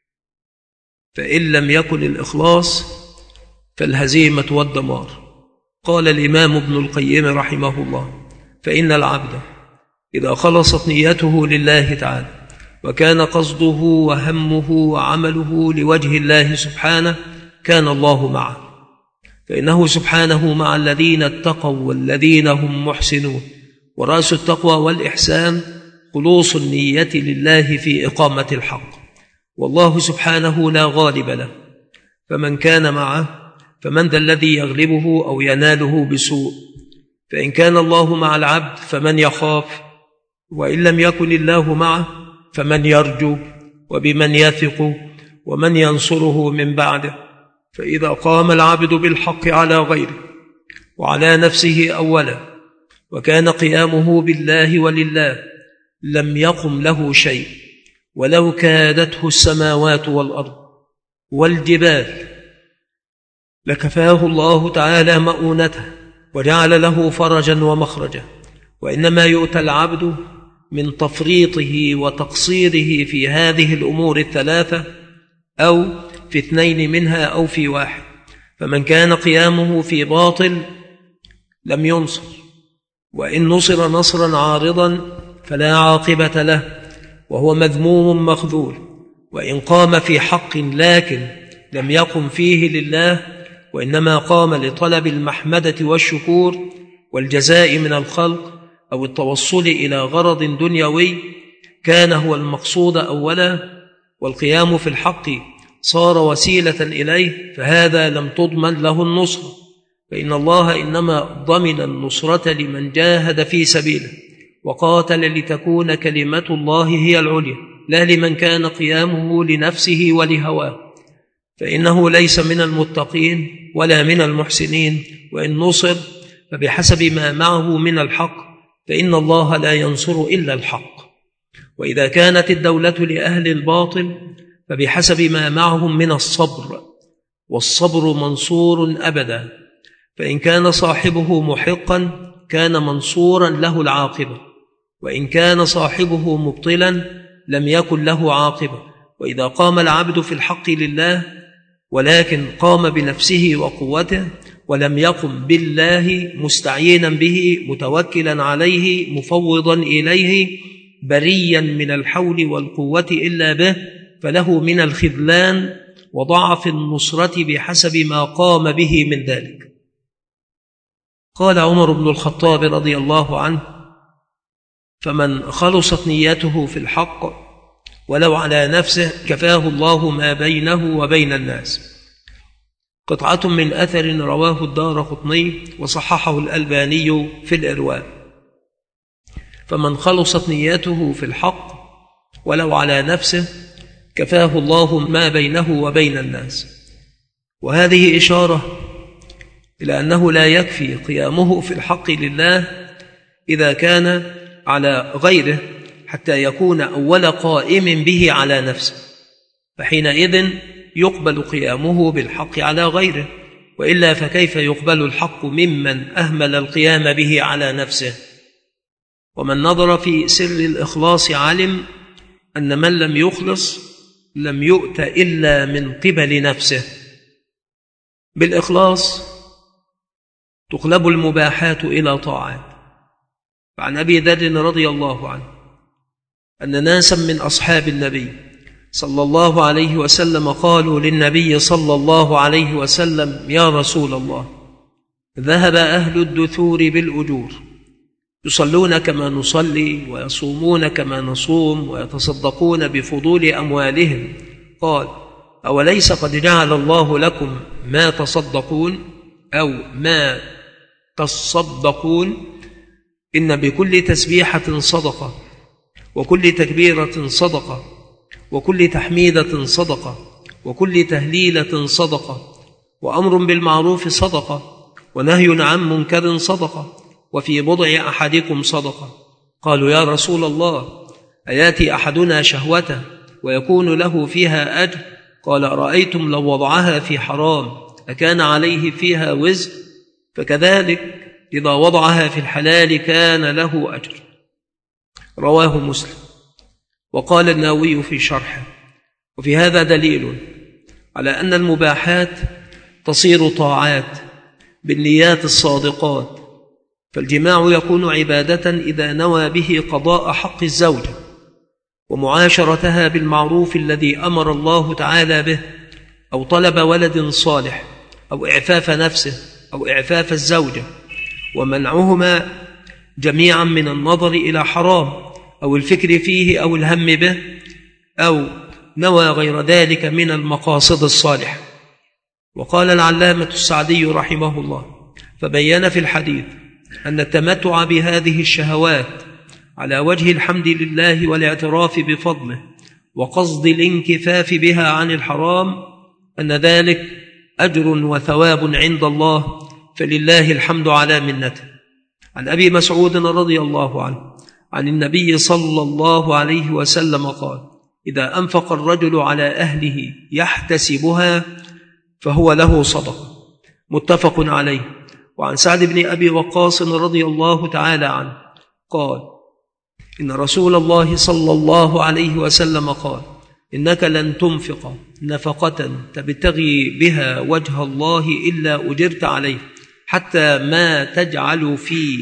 فإن لم يكن الإخلاص فالهزيمة والدمار. قال الإمام ابن القيم رحمه الله: فإن العبد إذا خلصت نيته لله تعالى وكان قصده وهمه وعمله لوجه الله سبحانه كان الله معه، فإنه سبحانه مع الذين اتقوا والذين هم محسنون، ورأس التقوى والإحسان خلوص النية لله في إقامة الحق، والله سبحانه لا غالب له، فمن كان معه فمن ذا الذي يغلبه أو يناله بسوء؟ فإن كان الله مع العبد فمن يخاف؟ وإن لم يكن الله معه فمن يرجو؟ وبمن يثق؟ ومن ينصره من بعده؟ فإذا قام العبد بالحق على غيره وعلى نفسه أولا، وكان قيامه بالله ولله، لم يقم له شيء ولو كادته السماوات والأرض والجبال، لكفاه الله تعالى مؤونته وجعل له فرجا ومخرجا. وإنما يؤتى العبد من تفريطه وتقصيره في هذه الأمور الثلاثة، أو في اثنين منها أو في واحد. فمن كان قيامه في باطل لم ينصر، وإن نصر نصرا عارضا فلا عاقبة له وهو مذموم مخذول. وإن قام في حق لكن لم يقم فيه لله، وإنما قام لطلب المحمدة والشكور والجزاء من الخلق أو التوصل إلى غرض دنيوي، كان هو المقصود أولا، والقيام في الحق صار وسيلة إليه، فهذا لم تضمن له النصر، فإن الله إنما ضمن النصرة لمن جاهد في سبيله وقاتل لتكون كلمة الله هي العليا، لا لمن كان قيامه لنفسه ولهواه، فإنه ليس من المتقين ولا من المحسنين. وإن نصر فبحسب ما معه من الحق، فإن الله لا ينصر إلا الحق. وإذا كانت الدولة لأهل الباطل فبحسب ما معهم من الصبر، والصبر منصور أبدا، فإن كان صاحبه محقا كان منصورا له العاقبة، وإن كان صاحبه مبطلا لم يكن له عاقبة. وإذا قام العبد في الحق لله ولكن قام بنفسه وقوته ولم يقم بالله مستعينا به متوكلا عليه مفوضا إليه بريا من الحول والقوة إلا به، فله من الخذلان وضعف النصرة بحسب ما قام به من ذلك. قال عمر بن الخطاب رضي الله عنه: فمن خلصت نيته في الحق ولو على نفسه كفاه الله ما بينه وبين الناس. قطعة من أثر رواه الدارقطني وصححه الألباني في الإرواء. فمن خلصت نيته في الحق ولو على نفسه كفاه الله ما بينه وبين الناس. وهذه إشارة إلى أنه لا يكفي قيامه في الحق لله إذا كان على غيره حتى يكون أول قائم به على نفسه، فحينئذ يقبل قيامه بالحق على غيره، وإلا فكيف يقبل الحق ممن أهمل القيام به على نفسه؟ ومن نظر في سر الإخلاص علم أن من لم يخلص لم يؤت إلا من قبل نفسه. بالإخلاص تقلب المباحات إلى طاعات. فعن أبي ذر رضي الله عنه أن ناسا من أصحاب النبي صلى الله عليه وسلم قالوا للنبي صلى الله عليه وسلم: يا رسول الله، ذهب أهل الدثور بالأجور، يصلون كما نصلي ويصومون كما نصوم ويتصدقون بفضول أموالهم. قال: أوليس قد جعل الله لكم ما تصدقون أو ما تصدقون؟ إن بكل تسبيحة صدقة، وكل تكبيرة صدقة، وكل تحميدة صدقة، وكل تهليلة صدقة، وأمر بالمعروف صدقة، ونهي عن منكر صدقة، وفي بضع أحدكم صدقة. قالوا: يا رسول الله، أياتي أحدنا شهوته ويكون له فيها أجر؟ قال: رأيتم لو وضعها في حرام أكان عليه فيها وزر؟ فكذلك إذا وضعها في الحلال كان له أجر. رواه مسلم. وقال النووي في شرحه: وفي هذا دليل على أن المباحات تصير طاعات بالنيات الصادقات. فالجماع يكون عبادة إذا نوى به قضاء حق الزوجة ومعاشرتها بالمعروف الذي أمر الله تعالى به، أو طلب ولد صالح، أو إعفاف نفسه، أو إعفاف الزوجة، ومنعهما جميعا من النظر إلى حرام أو الفكر فيه أو الهم به، أو نوى غير ذلك من المقاصد الصالحة. وقال العلامة السعدي رحمه الله: فبين في الحديث أن التمتع بهذه الشهوات على وجه الحمد لله والاعتراف بفضله وقصد الانكفاف بها عن الحرام أن ذلك أجر وثواب عند الله، فلله الحمد على منته. عن أبي مسعود رضي الله عنه عن النبي صلى الله عليه وسلم قال: إذا أنفق الرجل على أهله يحتسبها فهو له صدقة. متفق عليه. وعن سعد بن أبي وقاص رضي الله تعالى عنه قال: إن رسول الله صلى الله عليه وسلم قال: إنك لن تنفق نفقة تبتغي بها وجه الله إلا أجرت عليه، حتى ما تجعل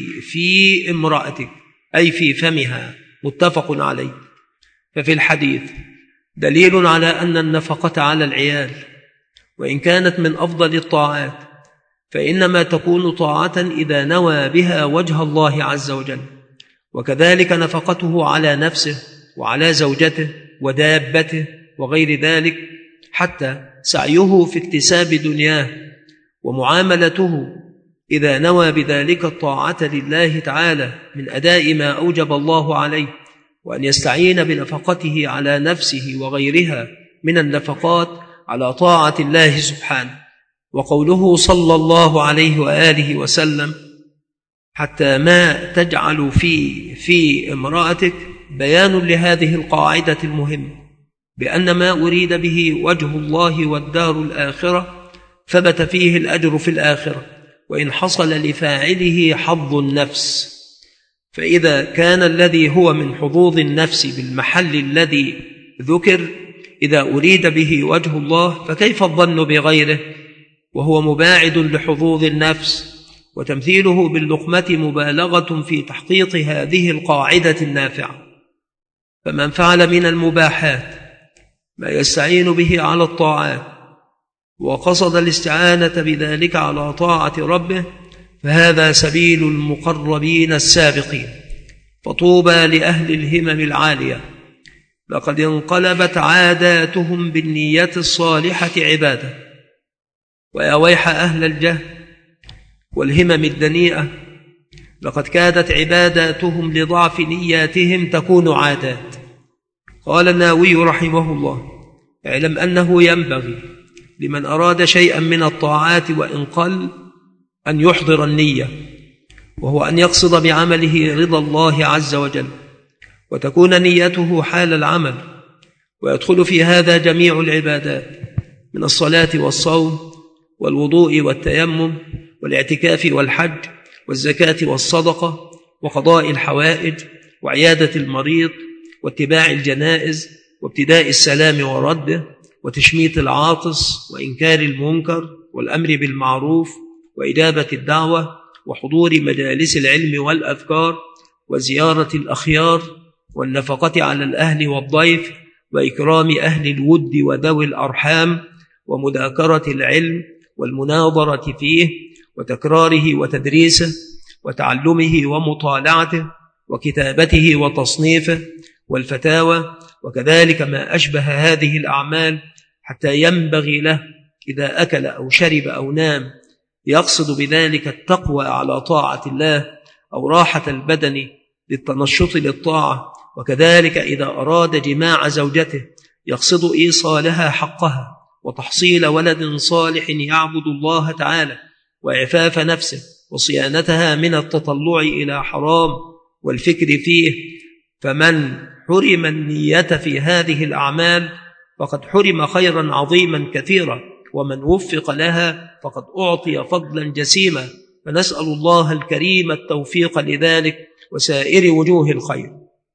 في امرأتك، أي في فمها. متفق عليه. ففي الحديث دليل على أن النفقة على العيال وإن كانت من أفضل الطاعات فإنما تكون طاعة إذا نوى بها وجه الله عز وجل، وكذلك نفقته على نفسه وعلى زوجته ودابته وغير ذلك، حتى سعيه في اكتساب دنياه ومعاملته إذا نوى بذلك الطاعة لله تعالى من أداء ما أوجب الله عليه، وأن يستعين بنفقته على نفسه وغيرها من النفقات على طاعة الله سبحانه. وقوله صلى الله عليه وآله وسلم: حتى ما تجعل في امرأتك، بيان لهذه القاعدة المهمة بأن ما أريد به وجه الله والدار الآخرة ثبت فيه الأجر في الآخرة، وإن حصل لفاعله حظ النفس. فإذا كان الذي هو من حظوظ النفس بالمحل الذي ذكر إذا أريد به وجه الله، فكيف الظن بغيره وهو مباعد لحظوظ النفس؟ وتمثيله باللقمة مبالغة في تحقيق هذه القاعدة النافعة. فمن فعل من المباحات ما يستعين به على الطاعات وقصد الاستعانة بذلك على طاعة ربه، فهذا سبيل المقربين السابقين. فطوبى لأهل الهمم العالية لقد انقلبت عاداتهم بالنية الصالحة عبادة. ويا ويح أهل الجهل والهمم الدنيئة، لقد كادت عباداتهم لضعف نياتهم تكون عادات. قال النووي رحمه الله: اعلم أنه ينبغي لمن أراد شيئا من الطاعات وإن قل أن يحضر النية، وهو أن يقصد بعمله رضا الله عز وجل، وتكون نيته حال العمل، ويدخل في هذا جميع العبادات من الصلاة والصوم والوضوء والتيمم والاعتكاف والحج والزكاة والصدقة وقضاء الحوائج وعيادة المريض واتباع الجنائز وابتداء السلام ورده وتشميت العاطس وإنكار المنكر والأمر بالمعروف وإجابة الدعوة وحضور مجالس العلم والأذكار وزيارة الأخيار والنفقة على الأهل والضيف وإكرام أهل الود وذوي الأرحام ومذاكرة العلم والمناظرة فيه وتكراره وتدريسه وتعلمه ومطالعته وكتابته وتصنيفه والفتاوى، وكذلك ما أشبه هذه الأعمال، حتى ينبغي له إذا أكل أو شرب أو نام يقصد بذلك التقوى على طاعة الله أو راحة البدن للتنشط للطاعة، وكذلك إذا أراد جماع زوجته يقصد إيصالها حقها وتحصيل ولد صالح يعبد الله تعالى وإعفاف نفسه وصيانتها من التطلع إلى حرام والفكر فيه. فمن حرم النية في هذه الأعمال فقد حرم خيرا عظيما كثيرا، ومن وفق لها فقد أعطي فضلا جسيما، فنسأل الله الكريم التوفيق لذلك وسائر وجوه الخير.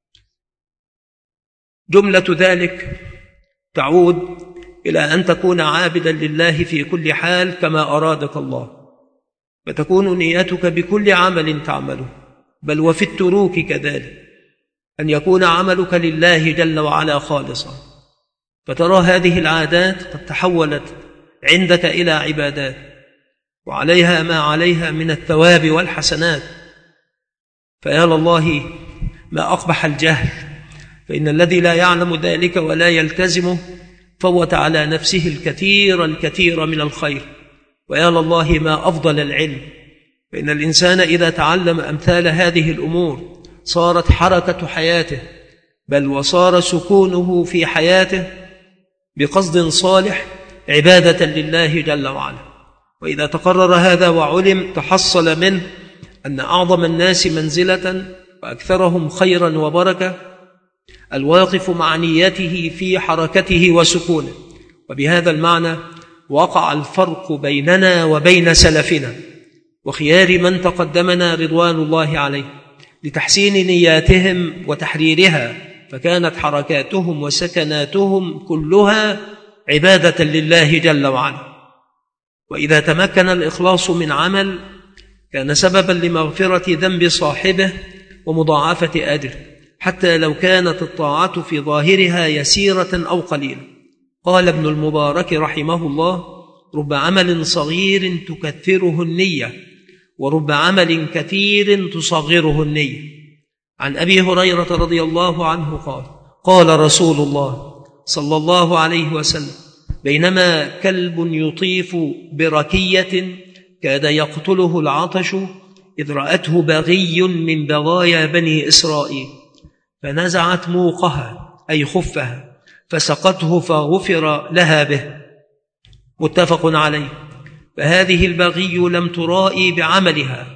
جملة ذلك تعود إلى أن تكون عابدا لله في كل حال كما أرادك الله، فتكون نيتك بكل عمل تعمله، بل وفي التروك كذلك، أن يكون عملك لله جل وعلا خالصا، فترى هذه العادات قد تحولت عندك إلى عبادات، وعليها ما عليها من الثواب والحسنات. فيا لله ما أقبح الجهل، فإن الذي لا يعلم ذلك ولا يلتزمه فوت على نفسه الكثير من الخير. ويا لله ما أفضل العلم، فإن الإنسان إذا تعلم أمثال هذه الأمور صارت حركة حياته، بل وصار سكونه في حياته بقصد صالح عبادة لله جل وعلا. وإذا تقرر هذا وعلم تحصل منه أن أعظم الناس منزلة وأكثرهم خيرا وبركة الواقف مع نيته في حركته وسكونه. وبهذا المعنى وقع الفرق بيننا وبين سلفنا وخيار من تقدمنا رضوان الله عليه لتحسين نياتهم وتحريرها، فكانت حركاتهم وسكناتهم كلها عبادة لله جل وعلا. وإذا تمكن الإخلاص من عمل كان سببا لمغفرة ذنب صاحبه ومضاعفة أجره، حتى لو كانت الطاعة في ظاهرها يسيرة أو قليلة. قال ابن المبارك رحمه الله: رب عمل صغير تكثره النية، ورب عمل كثير تصغره النية. عن أبي هريرة رضي الله عنه قال: قال رسول الله صلى الله عليه وسلم: بينما كلب يطيف بركية كاد يقتله العطش إذ رأته بغي من بغايا بني إسرائيل فنزعت موقها أي خفها فسقته فغفر لها به. متفق عليه. فهذه البغي لم ترائي بعملها،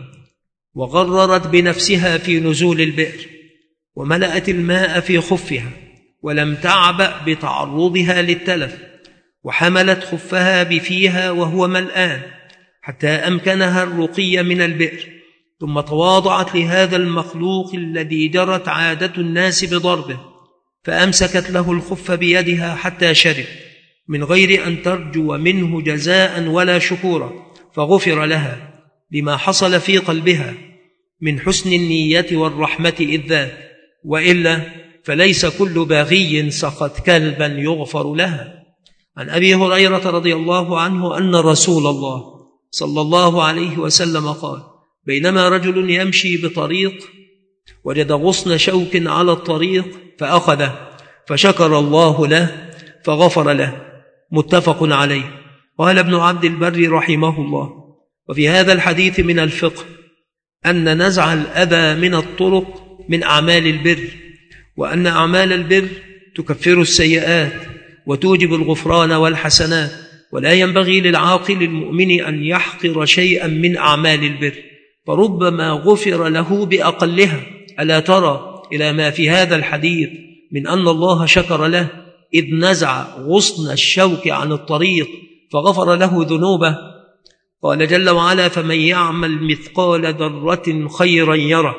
وغررت بنفسها في نزول البئر، وملأت الماء في خفها، ولم تعبأ بتعرضها للتلف، وحملت خفها بفيها وهو ملآن حتى أمكنها الرقي من البئر، ثم تواضعت لهذا المخلوق الذي جرت عادة الناس بضربه، فأمسكت له الخف بيدها حتى شرب من غير أن ترجو منه جزاء ولا شكورا، فغفر لها لما حصل في قلبها من حسن النية والرحمة إذ ذاك، وإلا فليس كل باغي سقط كلبا يغفر لها. عن أبي هريرة رضي الله عنه أن رسول الله صلى الله عليه وسلم قال: بينما رجل يمشي بطريق وجد غصن شوك على الطريق فأخذه، فشكر الله له فغفر له. متفق عليه. قال ابن عبد البر رحمه الله: وفي هذا الحديث من الفقه أن نزع الأذى من الطرق من أعمال البر، وأن أعمال البر تكفر السيئات وتوجب الغفران والحسنات، ولا ينبغي للعاقل المؤمن أن يحقر شيئا من أعمال البر، فربما غفر له بأقلها. ألا ترى إلى ما في هذا الحديث من أن الله شكر له إذ نزع غصن الشوك عن الطريق فغفر له ذنوبه. قال جل وعلا: فمن يعمل مثقال ذرة خيرا يره.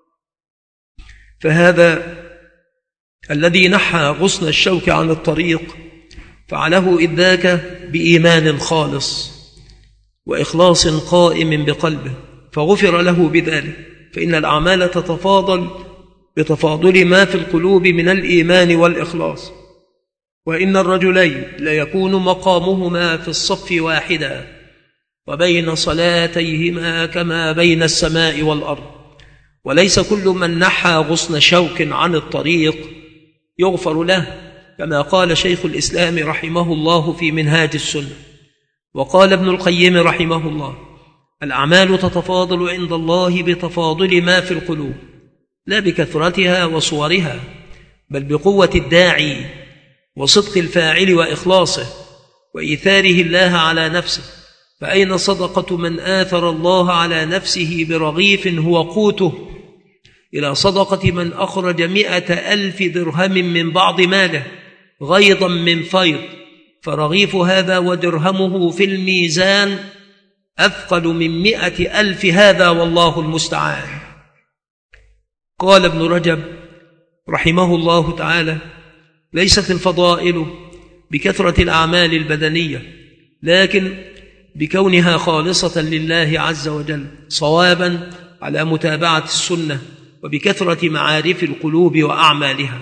فهذا الذي نحى غصن الشوك عن الطريق فعله إذ ذاك بإيمان خالص وإخلاص قائم بقلبه، فغفر له بذلك. فإن الأعمال تتفاضل بتفاضل ما في القلوب من الإيمان والإخلاص. وإن الرجلين ليكون مقامهما في الصف واحدا، وبين صلاتيهما كما بين السماء والأرض. وليس كل من نحى غصن شوك عن الطريق يغفر له، كما قال شيخ الإسلام رحمه الله في منهاج السنة. وقال ابن القيم رحمه الله: الأعمال تتفاضل عند الله بتفاضل ما في القلوب، لا بكثرتها وصورها، بل بقوة الداعي وصدق الفاعل وإخلاصه وإيثاره الله على نفسه. فأين صدقة من آثر الله على نفسه برغيف هو قوته، إلى صدقة من أخرج 100,000 درهم من بعض ماله غيضا من فيض، فرغيف هذا ودرهمه في الميزان أثقل من 100,000 هذا، والله المستعان. قال ابن رجب رحمه الله تعالى: ليست الفضائل بكثرة الأعمال البدنية، لكن بكونها خالصة لله عز وجل صوابا على متابعة السنة، وبكثرة معارف القلوب وأعمالها.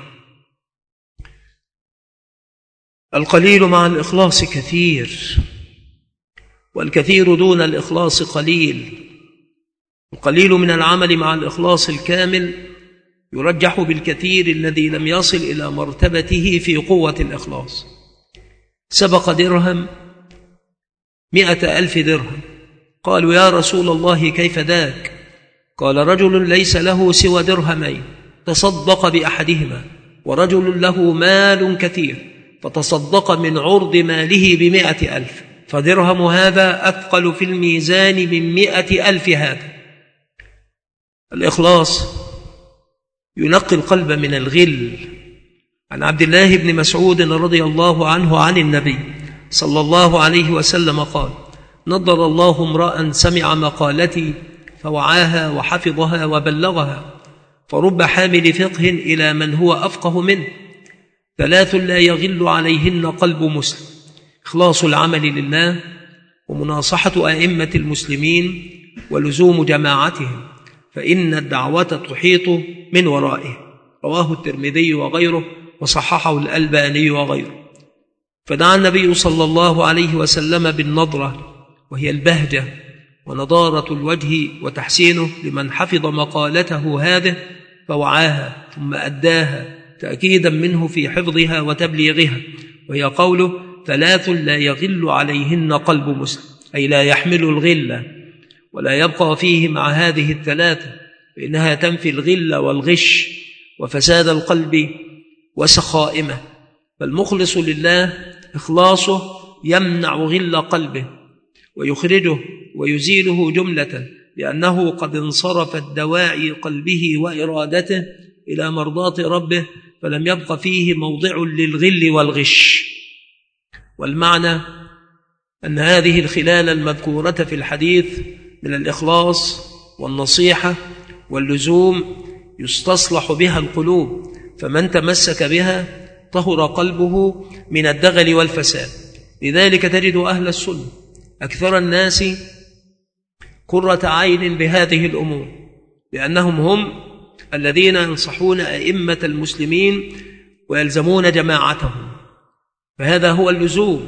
القليل مع الإخلاص كثير، والكثير دون الإخلاص قليل. القليل من العمل مع الإخلاص الكامل يرجح بالكثير الذي لم يصل إلى مرتبته في قوة الإخلاص. سبق درهم 100,000 درهم، قالوا: يا رسول الله كيف ذاك؟ قال: رجل ليس له سوى درهمين تصدق بأحدهما، ورجل له مال كثير فتصدق من عرض ماله ب100,000، فدرهم هذا أثقل في الميزان من 100,000 هذا. الإخلاص ينقي القلب من الغل. عن عبد الله بن مسعود رضي الله عنه عن النبي صلى الله عليه وسلم قال: نضر الله امرأ سمع مقالتي فوعاها وحفظها وبلغها، فرب حامل فقه إلى من هو أفقه منه. 3 لا يغل عليهن قلب مسلم: إخلاص العمل لله، ومناصحة أئمة المسلمين، ولزوم جماعتهم، فإن الدعوة تحيط من ورائه. رواه الترمذي وغيره، وصححه الألباني وغيره. فدعا النبي صلى الله عليه وسلم بالنضرة، وهي البهجة ونضارة الوجه وتحسينه، لمن حفظ مقالته هذه فوعاها ثم أداها تأكيدا منه في حفظها وتبليغها، وهي قوله: 3 لا يغل عليهن قلب مسلم، أي لا يحمل الغلة ولا يبقى فيه مع هذه 3، فإنها تنفي الغل والغش وفساد القلب وسخائمه. فالمخلص لله إخلاصه يمنع غل قلبه ويخرجه ويزيله جملة، لأنه قد انصرفت دواعي قلبه وإرادته إلى مرضاة ربه، فلم يبق فيه موضع للغل والغش. والمعنى أن هذه الخلال المذكورة في الحديث من الإخلاص والنصيحة واللزوم يستصلح بها القلوب، فمن تمسك بها طهر قلبه من الدغل والفساد. لذلك تجد أهل السنة أكثر الناس قرة عين بهذه الأمور، لأنهم هم الذين ينصحون أئمة المسلمين ويلزمون جماعتهم، فهذا هو اللزوم.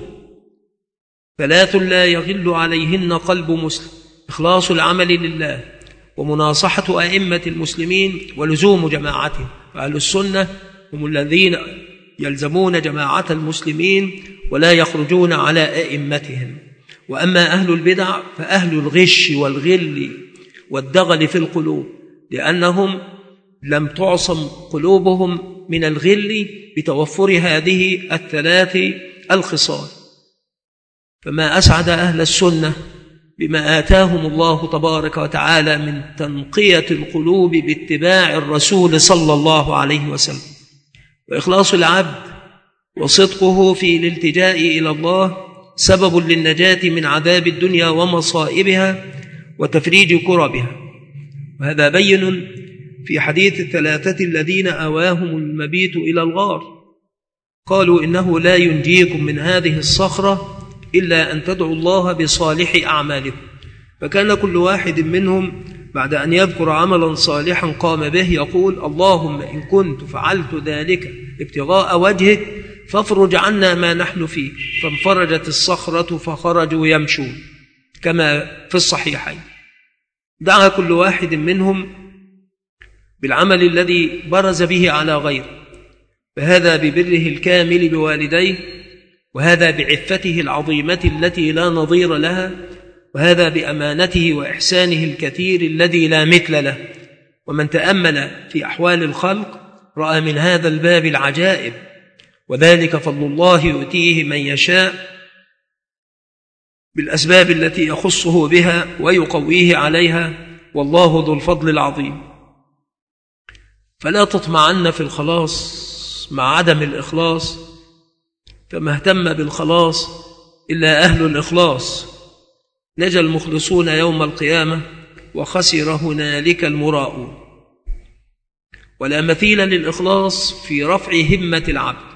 3 لا يغل عليهن قلب مسلم: إخلاص العمل لله، ومناصحة أئمة المسلمين، ولزوم جماعتهم. فأهل السنة هم الذين يلزمون جماعة المسلمين ولا يخرجون على أئمتهم. وأما أهل البدع فأهل الغش والغل والدغل في القلوب، لأنهم لم تعصم قلوبهم من الغل بتوفر هذه الثلاث الخصال. فما أسعد أهل السنة بما آتاهم الله تبارك وتعالى من تنقية القلوب باتباع الرسول صلى الله عليه وسلم، وإخلاص العبد وصدقه في الالتجاء إلى الله سبب للنجاة من عذاب الدنيا ومصائبها وتفريج كربها. وهذا بين في حديث الثلاثة الذين آواهم المبيت إلى الغار، قالوا إنه لا ينجيكم من هذه الصخرة إلا أن تدعوا الله بصالح أعمالكم. فكان كل واحد منهم بعد أن يذكر عملا صالحا قام به يقول: اللهم إن كنت فعلت ذلك ابتغاء وجهك فافرج عنا ما نحن فيه. فانفرجت الصخرة فخرجوا يمشون كما في الصحيحين. دعا كل واحد منهم بالعمل الذي برز به على غيره، فهذا ببره الكامل بوالديه، وهذا بعفته العظيمة التي لا نظير لها، وهذا بأمانته وإحسانه الكثير الذي لا مثل له. ومن تأمل في أحوال الخلق رأى من هذا الباب العجائب، وذلك فضل الله يؤتيه من يشاء بالأسباب التي يخصه بها ويقويه عليها، والله ذو الفضل العظيم. فلا تطمعن في الخلاص مع عدم الإخلاص، فما اهتم بالخلاص إلا أهل الإخلاص. نجا المخلصون يوم القيامة وخسر هنالك المراؤون. ولا مثيل للإخلاص في رفع همة العبد،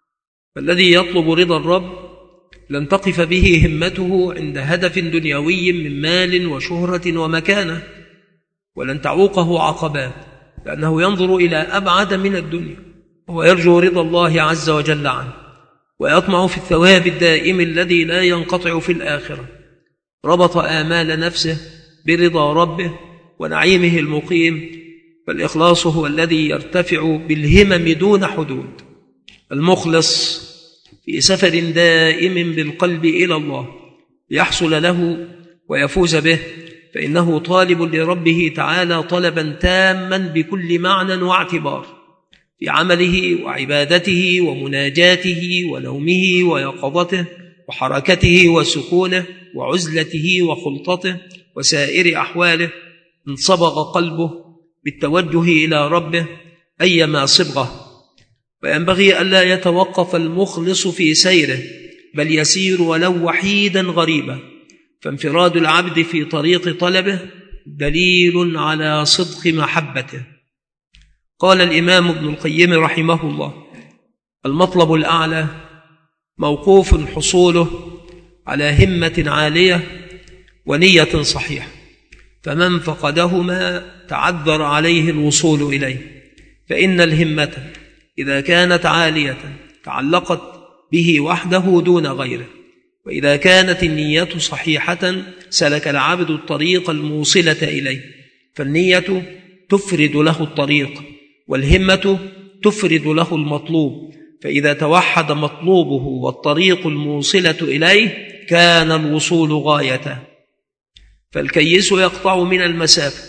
فالذي يطلب رضا الرب لن تقف به همته عند هدف دنيوي من مال وشهرة ومكانة، ولن تعوقه عقبات، لأنه ينظر إلى أبعد من الدنيا، وهو يرجو رضا الله عز وجل عنه، ويطمع في الثواب الدائم الذي لا ينقطع في الآخرة. ربط آمال نفسه برضا ربه ونعيمه المقيم. فالإخلاص هو الذي يرتفع بالهمم دون حدود. المخلص في سفر دائم بالقلب إلى الله يحصل له ويفوز به، فإنه طالب لربه تعالى طلبا تاما بكل معنى واعتبار في عمله وعبادته ومناجاته ونومه ويقظته وحركته وسكونه وعزلته وخلطته وسائر أحواله، انصبغ قلبه بالتوجه إلى ربه أيما صبغه. وينبغي ألا يتوقف المخلص في سيره، بل يسير ولو وحيدا غريبا. فانفراد العبد في طريق طلبه دليل على صدق محبته. قال الإمام ابن القيم رحمه الله: المطلب الأعلى موقوف حصوله على همة عالية ونية صحيحة، فمن فقدهما تعذر عليه الوصول إليه. فإن الهمة إذا كانت عالية تعلقت به وحده دون غيره، وإذا كانت النية صحيحة سلك العبد الطريق الموصلة إليه. فالنية تفرد له الطريق، والهمة تفرد له المطلوب. فإذا توحد مطلوبه والطريق الموصلة إليه كان الوصول غايته. فالكيس يقطع من المسافة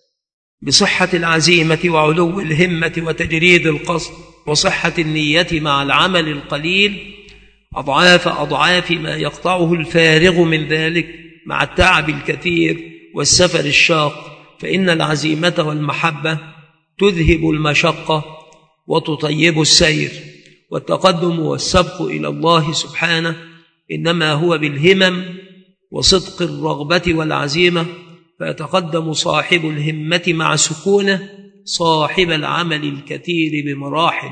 بصحة العزيمة وعلو الهمة وتجريد القصد وصحة النية مع العمل القليل أضعاف أضعاف ما يقطعه الفارغ من ذلك مع التعب الكثير والسفر الشاق. فإن العزيمة والمحبة تذهب المشقة وتطيب السير. والتقدم والسبق إلى الله سبحانه إنما هو بالهمم وصدق الرغبة والعزيمة. فيتقدم صاحب الهمة مع سكونه صاحب العمل الكثير بمراحل.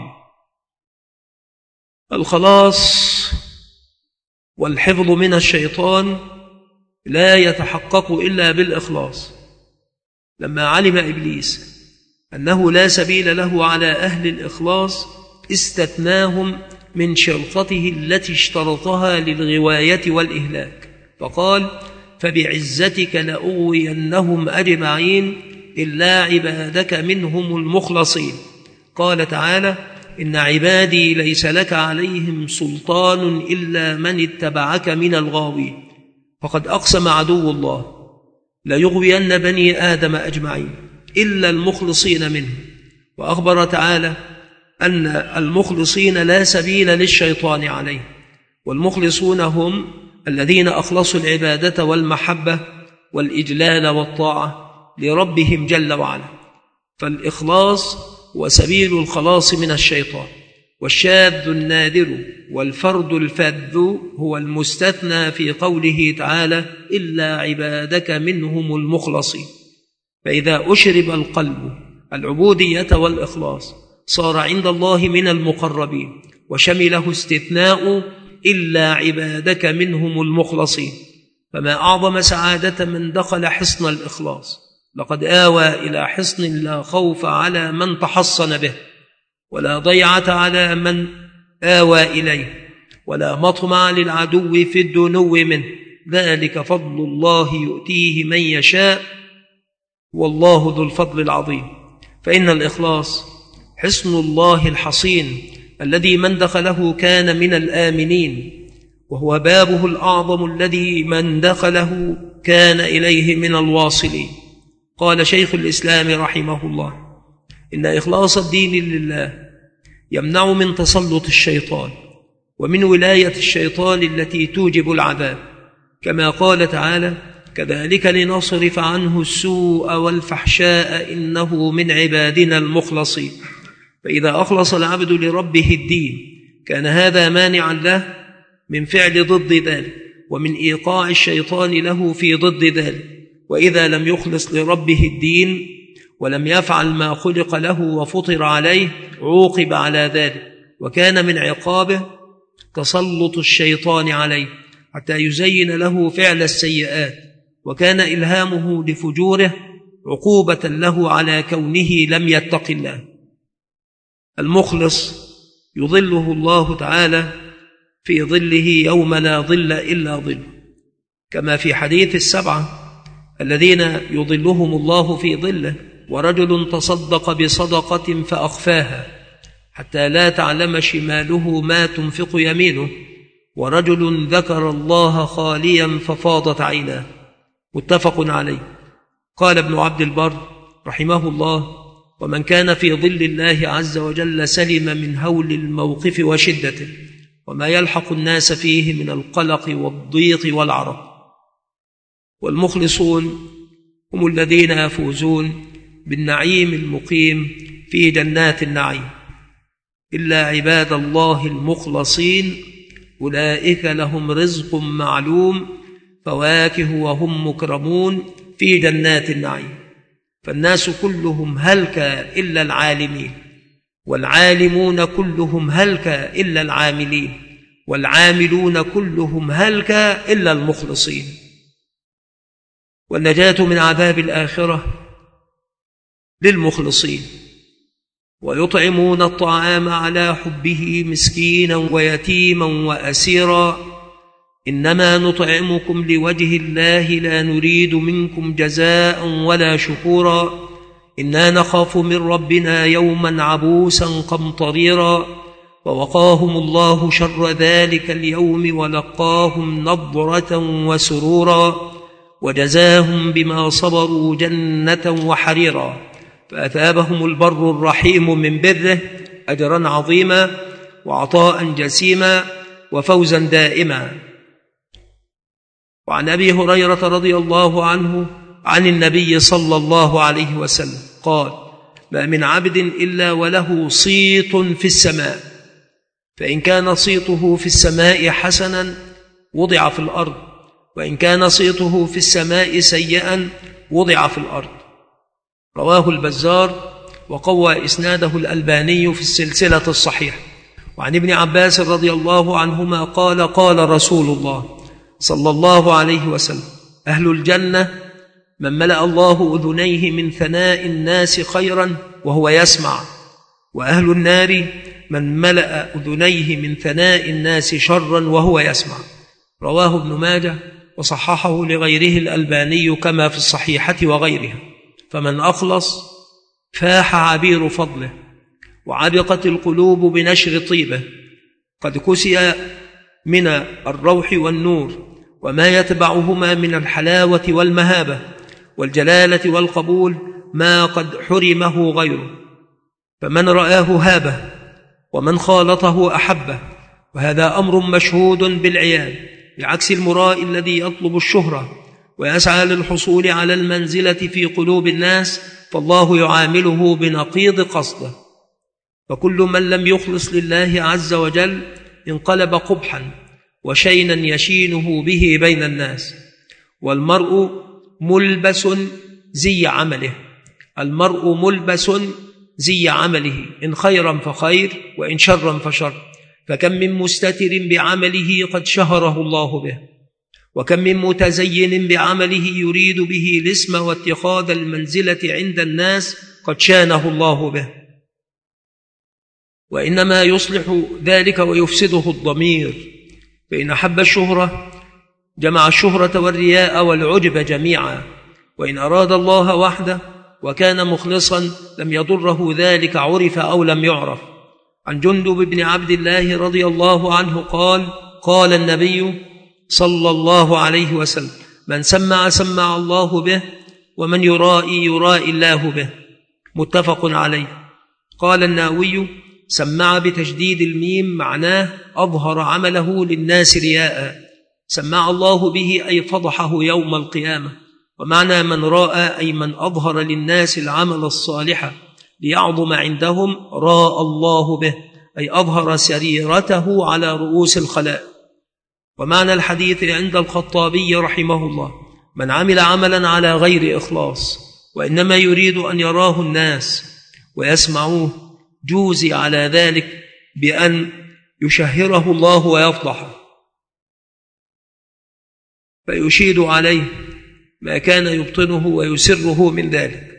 الخلاص والحفظ من الشيطان لا يتحقق إلا بالإخلاص. لما علم إبليس أنه لا سبيل له على أهل الإخلاص استثناهم من شرطته التي اشترطها للغواية والإهلاك، فقال: فبعزتك لأغوينهم أجمعين إلا عبادك منهم المخلصين. قال تعالى: إن عبادي ليس لك عليهم سلطان إلا من اتبعك من الغاوين. فقد أقسم عدو الله ليغوين بني آدم أجمعين إلا المخلصين منهم. وأخبر تعالى أن المخلصين لا سبيل للشيطان عليه، والمخلصون هم الذين أخلصوا العبادة والمحبة والإجلال والطاعة لربهم جل وعلا. فالإخلاص هو سبيل الخلاص من الشيطان. والشاذ النادر والفرد الفذ هو المستثنى في قوله تعالى إلا عبادك منهم المخلصين. فإذا أشرب القلب العبودية والإخلاص صار عند الله من المقربين، وشمله استثناء إلا عبادك منهم المخلصين. فما أعظم سعادة من دخل حصن الإخلاص. لقد آوى إلى حصن لا خوف على من تحصن به، ولا ضيعة على من آوى إليه، ولا مطمع للعدو في الدنو منه. ذلك فضل الله يؤتيه من يشاء، والله ذو الفضل العظيم. فإن الإخلاص حصن الله الحصين الذي من دخله كان من الآمنين، وهو بابه الأعظم الذي من دخله كان إليه من الواصلين. قال شيخ الإسلام رحمه الله إن إخلاص الدين لله يمنع من تسلط الشيطان ومن ولاية الشيطان التي توجب العذاب، كما قال تعالى كذلك لنصرف عنه السوء والفحشاء إنه من عبادنا المخلصين. فإذا أخلص العبد لربه الدين كان هذا مانعا له من فعل ضد ذلك، ومن إيقاع الشيطان له في ضد ذلك. وإذا لم يخلص لربه الدين ولم يفعل ما خلق له وفطر عليه عوقب على ذلك، وكان من عقابه تسلط الشيطان عليه حتى يزين له فعل السيئات، وكان إلهامه لفجوره عقوبة له على كونه لم يتق الله. المخلص يظله الله تعالى في ظله يوم لا ظل إلا ظل، كما في حديث السبعة الذين يظلهم الله في ظله: ورجل تصدق بصدقة فأخفاها حتى لا تعلم شماله ما تنفق يمينه، ورجل ذكر الله خاليا ففاضت عيناه. متفق عليه. قال ابن عبد البر رحمه الله: ومن كان في ظل الله عز وجل سلم من هول الموقف وشدته وما يلحق الناس فيه من القلق والضيق والعرق. والمخلصون هم الذين يفوزون بالنعيم المقيم في جنات النعيم. إلا عباد الله المخلصين أولئك لهم رزق معلوم، فواكه وهم مكرمون في جنات النعيم. فالناس كلهم هلك إلا العالمين، والعالمون كلهم هلك إلا العاملين، والعاملون كلهم هلك إلا المخلصين. والنجاة من عذاب الآخرة للمخلصين. ويطعمون الطعام على حبه مسكينا ويتيما وأسيرا إنما نطعمكم لوجه الله لا نريد منكم جزاء ولا شكورا إنا نخاف من ربنا يوما عبوسا قمطريرا. ووقاهم الله شر ذلك اليوم ولقاهم نضرة وسرورا وجزاهم بما صبروا جنة وحريرا فأثابهم البر الرحيم من بره أجرا عظيما وعطاء جسيما وفوزا دائما. وعن أبي هريرة رضي الله عنه عن النبي صلى الله عليه وسلم قال: ما من عبد إلا وله صيت في السماء، فإن كان صيته في السماء حسنا وضع في الأرض، وإن كان صيته في السماء سيئا وضع في الأرض. رواه البزار وقوى إسناده الألباني في السلسلة الصحيحة. وعن ابن عباس رضي الله عنهما قال: قال رسول الله صلى الله عليه وسلم: أهل الجنة من ملأ الله أذنيه من ثناء الناس خيرا وهو يسمع، وأهل النار من ملأ أذنيه من ثناء الناس شرا وهو يسمع. رواه ابن ماجه وصححه لغيره الألباني كما في الصحيحة وغيرها. فمن أخلص فاح عبير فضله، وعرقت القلوب بنشر طيبه، قد كسي من الروح والنور وما يتبعهما من الحلاوة والمهابة والجلالة والقبول ما قد حرمه غيره، فمن رآه هابه ومن خالطه أحبه، وهذا أمر مشهود بالعيان، بعكس المراء الذي يطلب الشهرة ويسعى للحصول على المنزلة في قلوب الناس، فالله يعامله بنقيض قصده. فكل من لم يخلص لله عز وجل انقلب قبحا وشينا يشينه به بين الناس. والمرء ملبس زي عمله، المرء ملبس زي عمله، إن خيرا فخير وإن شرا فشر، فكم من مستتر بعمله قد شهره الله به، وكم من متزين بعمله يريد به الاسم واتخاذ المنزلة عند الناس قد شانه الله به. وإنما يصلح ذلك ويفسده الضمير، فإن أحب الشهرة جمع الشهرة والرياء والعجب جميعا، وإن أراد الله وحده وكان مخلصا لم يضره ذلك عرف أو لم يعرف. عن جندب بن عبد الله رضي الله عنه قال: قال النبي صلى الله عليه وسلم: من سمع سمع الله به، ومن يرائي يرائي الله به، متفق عليه. قال النووي: سمع بتشديد الميم معناه أظهر عمله للناس رياء، سمع الله به أي فضحه يوم القيامة. ومعنى من راء أي من أظهر للناس العمل الصالح ليعظم عندهم، راء الله به أي أظهر سريرته على رؤوس الخلائق. ومعنى الحديث عند الخطابي رحمه الله: من عمل عملا على غير إخلاص وإنما يريد أن يراه الناس ويسمعوه، جوزي على ذلك بأن يشهره الله ويفضحه، فيشيد عليه ما كان يبطنه ويسره من ذلك.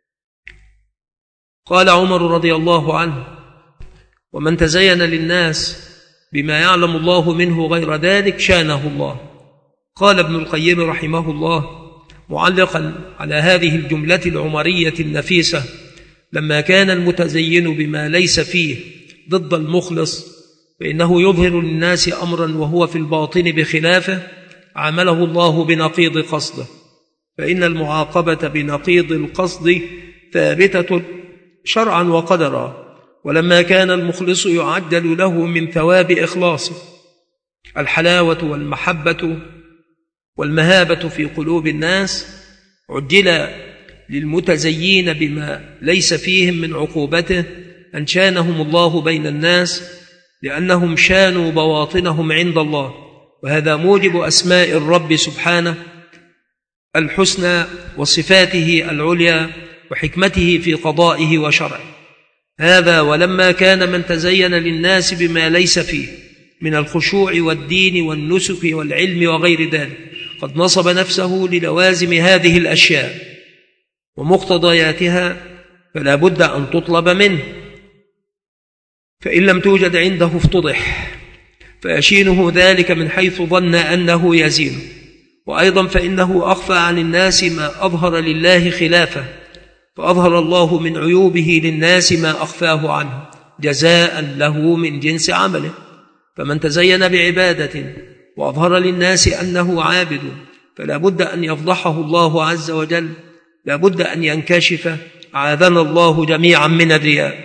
قال عمر رضي الله عنه: ومن تزين للناس بما يعلم الله منه غير ذلك شانه الله. قال ابن القيم رحمه الله معلقا على هذه الجملة العمرية النفيسة: لما كان المتزين بما ليس فيه ضد المخلص فإنه يظهر للناس أمرا وهو في الباطن بخلافه، عامله الله بنقيض قصده، فإن المعاقبة بنقيض القصد ثابتة شرعا وقدرا. ولما كان المخلص يعجل له من ثواب إخلاصه الحلاوة والمحبة والمهابة في قلوب الناس، عجل للمتزيين بما ليس فيهم من عقوبته أن شانهم الله بين الناس، لأنهم شانوا بواطنهم عند الله، وهذا موجب أسماء الرب سبحانه الحسنى وصفاته العليا وحكمته في قضائه وشرعه. هذا ولما كان من تزين للناس بما ليس فيه من الخشوع والدين والنسك والعلم وغير ذلك قد نصب نفسه للوازم هذه الأشياء ومقتضياتها، فلا بد أن تطلب منه، فإن لم توجد عنده افتضح، فيشينه ذلك من حيث ظن أنه يزين. وأيضا فإنه أخفى عن الناس ما أظهر لله خلافه، فأظهر الله من عيوبه للناس ما أخفاه عنه جزاء له من جنس عمله. فمن تزين بعبادة وأظهر للناس أنه عابد فلا بد أن يفضحه الله عز وجل، لا بد أن ينكشف، عاذنا الله جميعا من الرياء.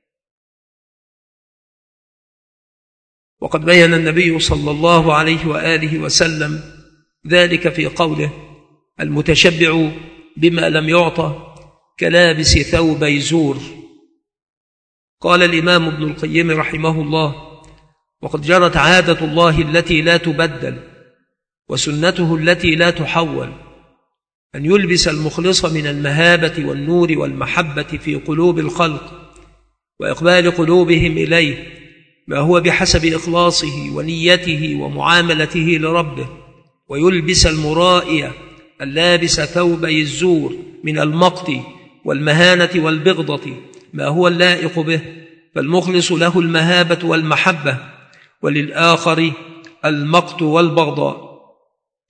وقد بين النبي صلى الله عليه وآله وسلم ذلك في قوله: المتشبع بما لم يعطى كلابس ثوبي زور. قال الإمام ابن القيم رحمه الله: وقد جرت عادة الله التي لا تبدل وسنته التي لا تحول أن يلبس المخلص من المهابة والنور والمحبة في قلوب الخلق وإقبال قلوبهم إليه ما هو بحسب إخلاصه ونيته ومعاملته لربه، ويلبس المرائي اللابس ثوبي الزور من المقت والمهانة والبغضة ما هو اللائق به، فالمخلص له المهابة والمحبة، وللآخر المقت والبغضاء.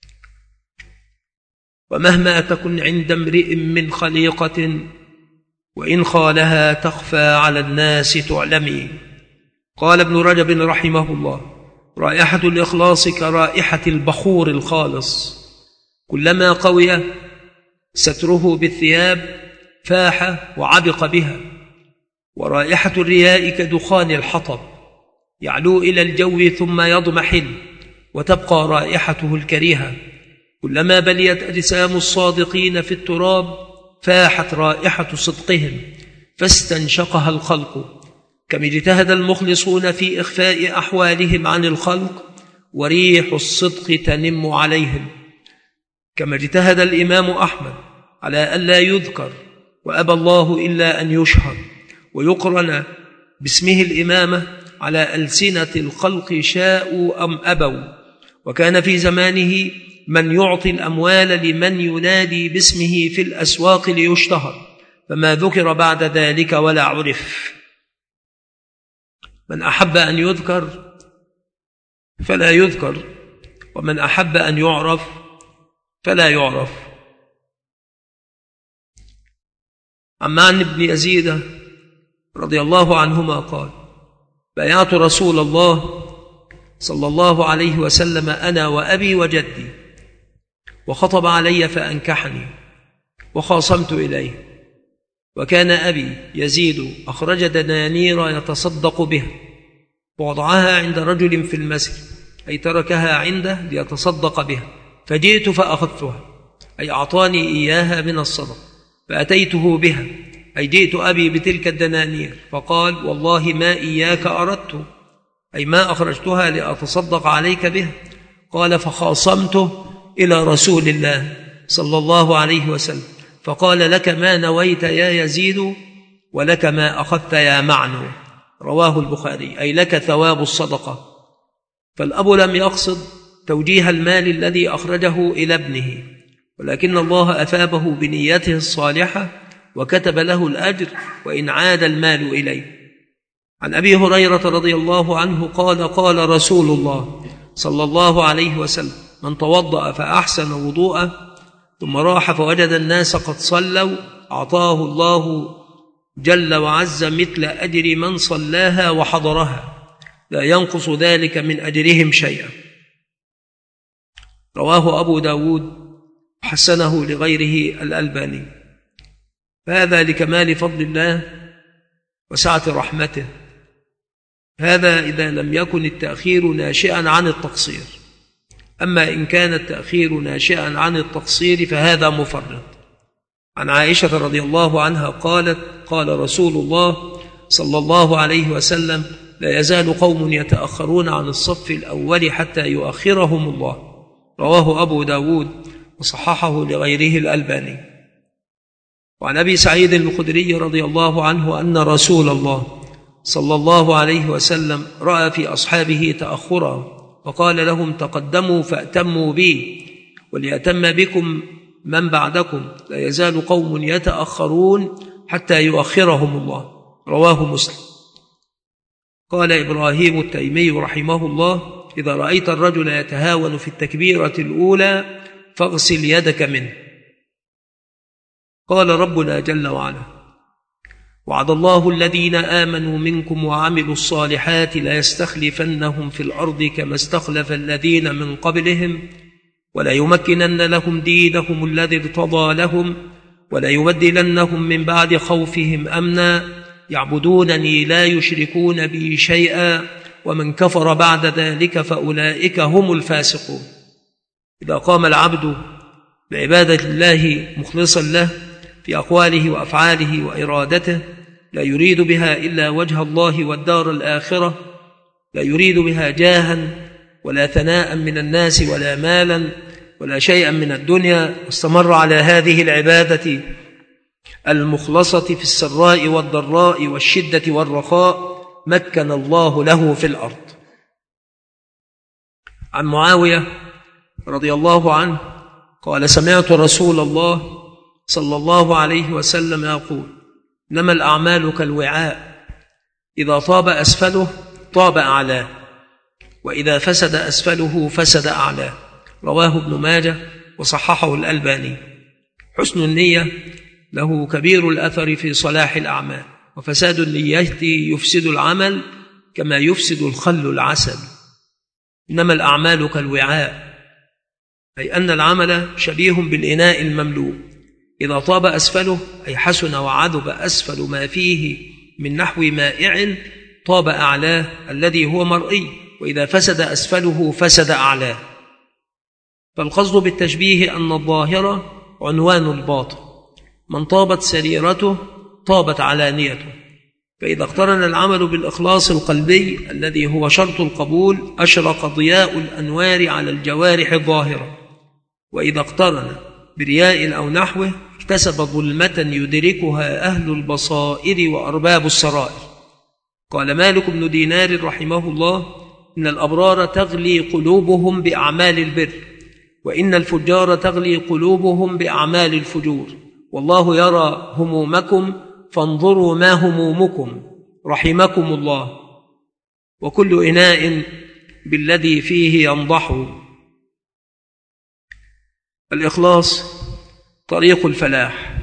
ومهما تكن عند امرئ من خليقة وإن خالها تخفى على الناس تعلمي. قال ابن رجب رحمه الله: رائحة الإخلاص كرائحة البخور الخالص، كلما قوي ستره بالثياب فاح وعبق بها. ورائحة الرياء كدخان الحطب، يعلو إلى الجو ثم يضمحل، وتبقى رائحته الكريهة. كلما بليت أجسام الصادقين في التراب فاحت رائحة صدقهم فاستنشقها الخلق. كما اجتهد المخلصون في إخفاء أحوالهم عن الخلق وريح الصدق تنم عليهم. كما اجتهد الإمام أحمد على ألا يذكر، وأبى الله إلا أن يشهر ويقرن باسمه الإمامة على ألسنة الخلق شاءوا أم أبوا. وكان في زمانه من يعطي الأموال لمن ينادي باسمه في الأسواق ليشتهر، فما ذكر بعد ذلك ولا عرف. من أحب أن يذكر فلا يذكر، ومن أحب أن يعرف فلا يعرف. عن بن يزيد رضي الله عنهما قال: بايعت رسول الله صلى الله عليه وسلم أنا وأبي وجدي، وخطب علي فأنكحني، وخاصمت إليه. وكان أبي يزيد أخرج دنانير يتصدق بها، ووضعها عند رجل في المسجد، أي تركها عنده ليتصدق بها. فجئت فأخذتها، أي أعطاني إياها من الصدق، فأتيته بها، أي جئت أبي بتلك الدنانير، فقال: والله ما إياك أردت، أي ما أخرجتها لأتصدق عليك بها. قال: فخاصمته إلى رسول الله صلى الله عليه وسلم، فقال: لك ما نويت يا يزيد، ولك ما أخذت يا معنو. رواه البخاري، أي لك ثواب الصدقة. فالأب لم يقصد توجيه المال الذي أخرجه إلى ابنه، ولكن الله أثابه بنيته الصالحة وكتب له الأجر وإن عاد المال إليه. عن أبي هريرة رضي الله عنه قال: قال رسول الله صلى الله عليه وسلم: من توضأ فأحسن وضوءه ثم راح فوجد الناس قد صلوا أعطاه الله جل وعز مثل أجر من صلاها وحضرها، لا ينقص ذلك من أجرهم شيئا. رواه أبو داود حسنه لغيره الألباني. فهذا لكمال فضل الله وسعة رحمته. هذا إذا لم يكن التأخير ناشئا عن التقصير. أما إن كان التأخير ناشئا عن التقصير فهذا مفرط. عن عائشة رضي الله عنها قالت: قال رسول الله صلى الله عليه وسلم: لا يزال قوم يتأخرون عن الصف الأول حتى يؤخرهم الله. رواه أبو داود وصححه لغيره الألباني. وعن أبي سعيد الخدري رضي الله عنه أن رسول الله صلى الله عليه وسلم رأى في أصحابه تأخرا، وقال لهم: تقدموا فأتموا بي وليأتم بكم من بعدكم، لا يزال قوم يتأخرون حتى يؤخرهم الله. رواه مسلم. قال إبراهيم التيمي رحمه الله: إذا رأيت الرجل يتهاون في التكبيرة الأولى فاغسل يدك منه. قال ربنا جل وعلا: وعد الله الذين آمنوا منكم وعملوا الصالحات ليستخلفنهم في الأرض كما استخلف الذين من قبلهم وليمكنن لهم دينهم الذي ارتضى لهم وليبدلنهم من بعد خوفهم أمنا يعبدونني لا يشركون بي شيئا ومن كفر بعد ذلك فأولئك هم الفاسقون. إذا قام العبد بعبادة الله مخلصا له في أقواله وأفعاله وإرادته، لا يريد بها إلا وجه الله والدار الآخرة، لا يريد بها جاها ولا ثناء من الناس ولا مالا ولا شيئا من الدنيا، واستمر على هذه العبادة المخلصة في السراء والضراء والشدة والرخاء، مكن الله له في الأرض. عن معاوية رضي الله عنه قال: سمعت رسول الله صلى الله عليه وسلم يقول: إنما الأعمال كالوعاء، إذا طاب أسفله طاب أعلاه، وإذا فسد أسفله فسد أعلاه. رواه ابن ماجه وصححه الألباني. حسن النية له كبير الأثر في صلاح الأعمال، وفساد النية يفسد العمل كما يفسد الخل العسل. إنما الأعمال كالوعاء، أي أن العمل شبيه بالإناء المملوء، إذا طاب أسفله أي حسن وعذب أسفل ما فيه من نحو مائع طاب أعلاه الذي هو مرئي، وإذا فسد أسفله فسد أعلاه. فالقصد بالتشبيه أن الظاهر عنوان الباطن، من طابت سريرته طابت علانيته. فإذا اقترن العمل بالإخلاص القلبي الذي هو شرط القبول أشرق ضياء الأنوار على الجوارح الظاهرة، وإذا اقترن برياء أو نحوه اكتسب ظلمة يدركها أهل البصائر وأرباب السرائر. قال مالك بن دينار رحمه الله: إن الأبرار تغلي قلوبهم بأعمال البر، وإن الفجار تغلي قلوبهم بأعمال الفجور، والله يرى همومكم فانظروا ما همومكم رحمكم الله، وكل إناء بالذي فيه ينضح. الإخلاص طريق الفلاح،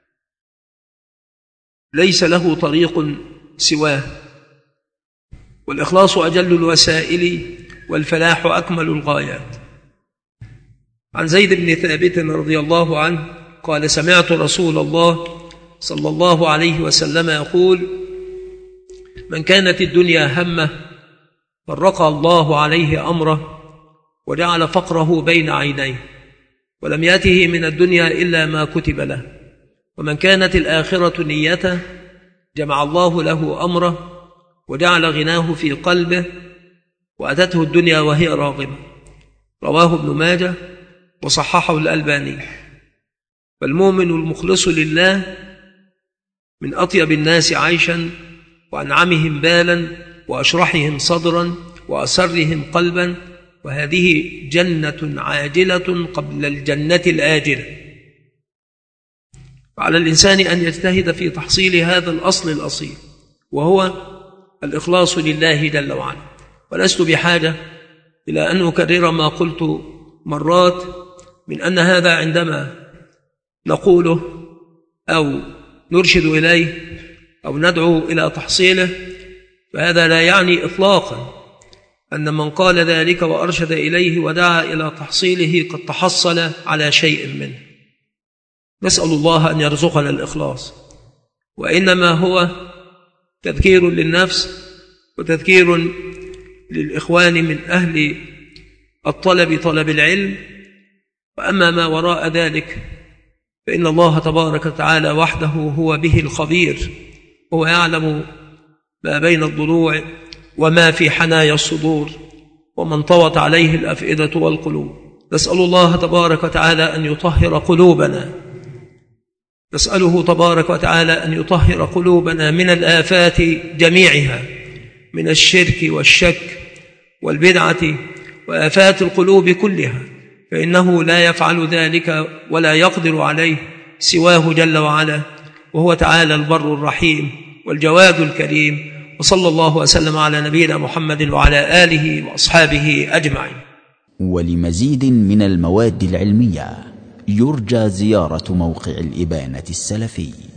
ليس له طريق سواه، والإخلاص أجل الوسائل والفلاح أكمل الغايات. عن زيد بن ثابت رضي الله عنه قال: سمعت رسول الله صلى الله عليه وسلم يقول: من كانت الدنيا همه فرق الله عليه أمره وجعل فقره بين عينيه، ولم يأته من الدنيا إلا ما كتب له. ومن كانت الآخرة نيته جمع الله له أمره وجعل غناه في قلبه وأتته الدنيا وهي راغبة. رواه ابن ماجه وصححه الألباني. فالمؤمن المخلص لله من أطيب الناس عيشا وأنعمهم بالا وأشرحهم صدرا وأسرهم قلبا، وهذه جنة عاجلة قبل الجنة الآجلة. وعلى الإنسان أن يجتهد في تحصيل هذا الأصل الأصيل، وهو الإخلاص لله جل وعلا. ولست بحاجة إلى أن أكرر ما قلت مرات من أن هذا عندما نقوله أو نرشد إليه أو ندعو إلى تحصيله، فهذا لا يعني إطلاقا أن من قال ذلك وأرشد إليه ودعا إلى تحصيله قد تحصل على شيء منه. نسأل الله أن يرزقنا الإخلاص، وإنما هو تذكير للنفس وتذكير للإخوان من أهل الطلب طلب العلم. وأما ما وراء ذلك فإن الله تبارك وتعالى وحده هو به الخبير، هو يعلم ما بين الضلوع وما في حنايا الصدور وما انطوت عليه الأفئدة والقلوب. نسأل الله تبارك وتعالى أن يطهر قلوبنا، نسأله تبارك وتعالى أن يطهر قلوبنا من الآفات جميعها، من الشرك والشك والبدعة وآفات القلوب كلها، فإنه لا يفعل ذلك ولا يقدر عليه سواه جل وعلا، وهو تعالى البر الرحيم والجواد الكريم. وصلى الله وسلم على نبينا محمد وعلى آله وأصحابه أجمعين. ولمزيد من المواد العلمية يرجى زيارة موقع الإبانة السلفي.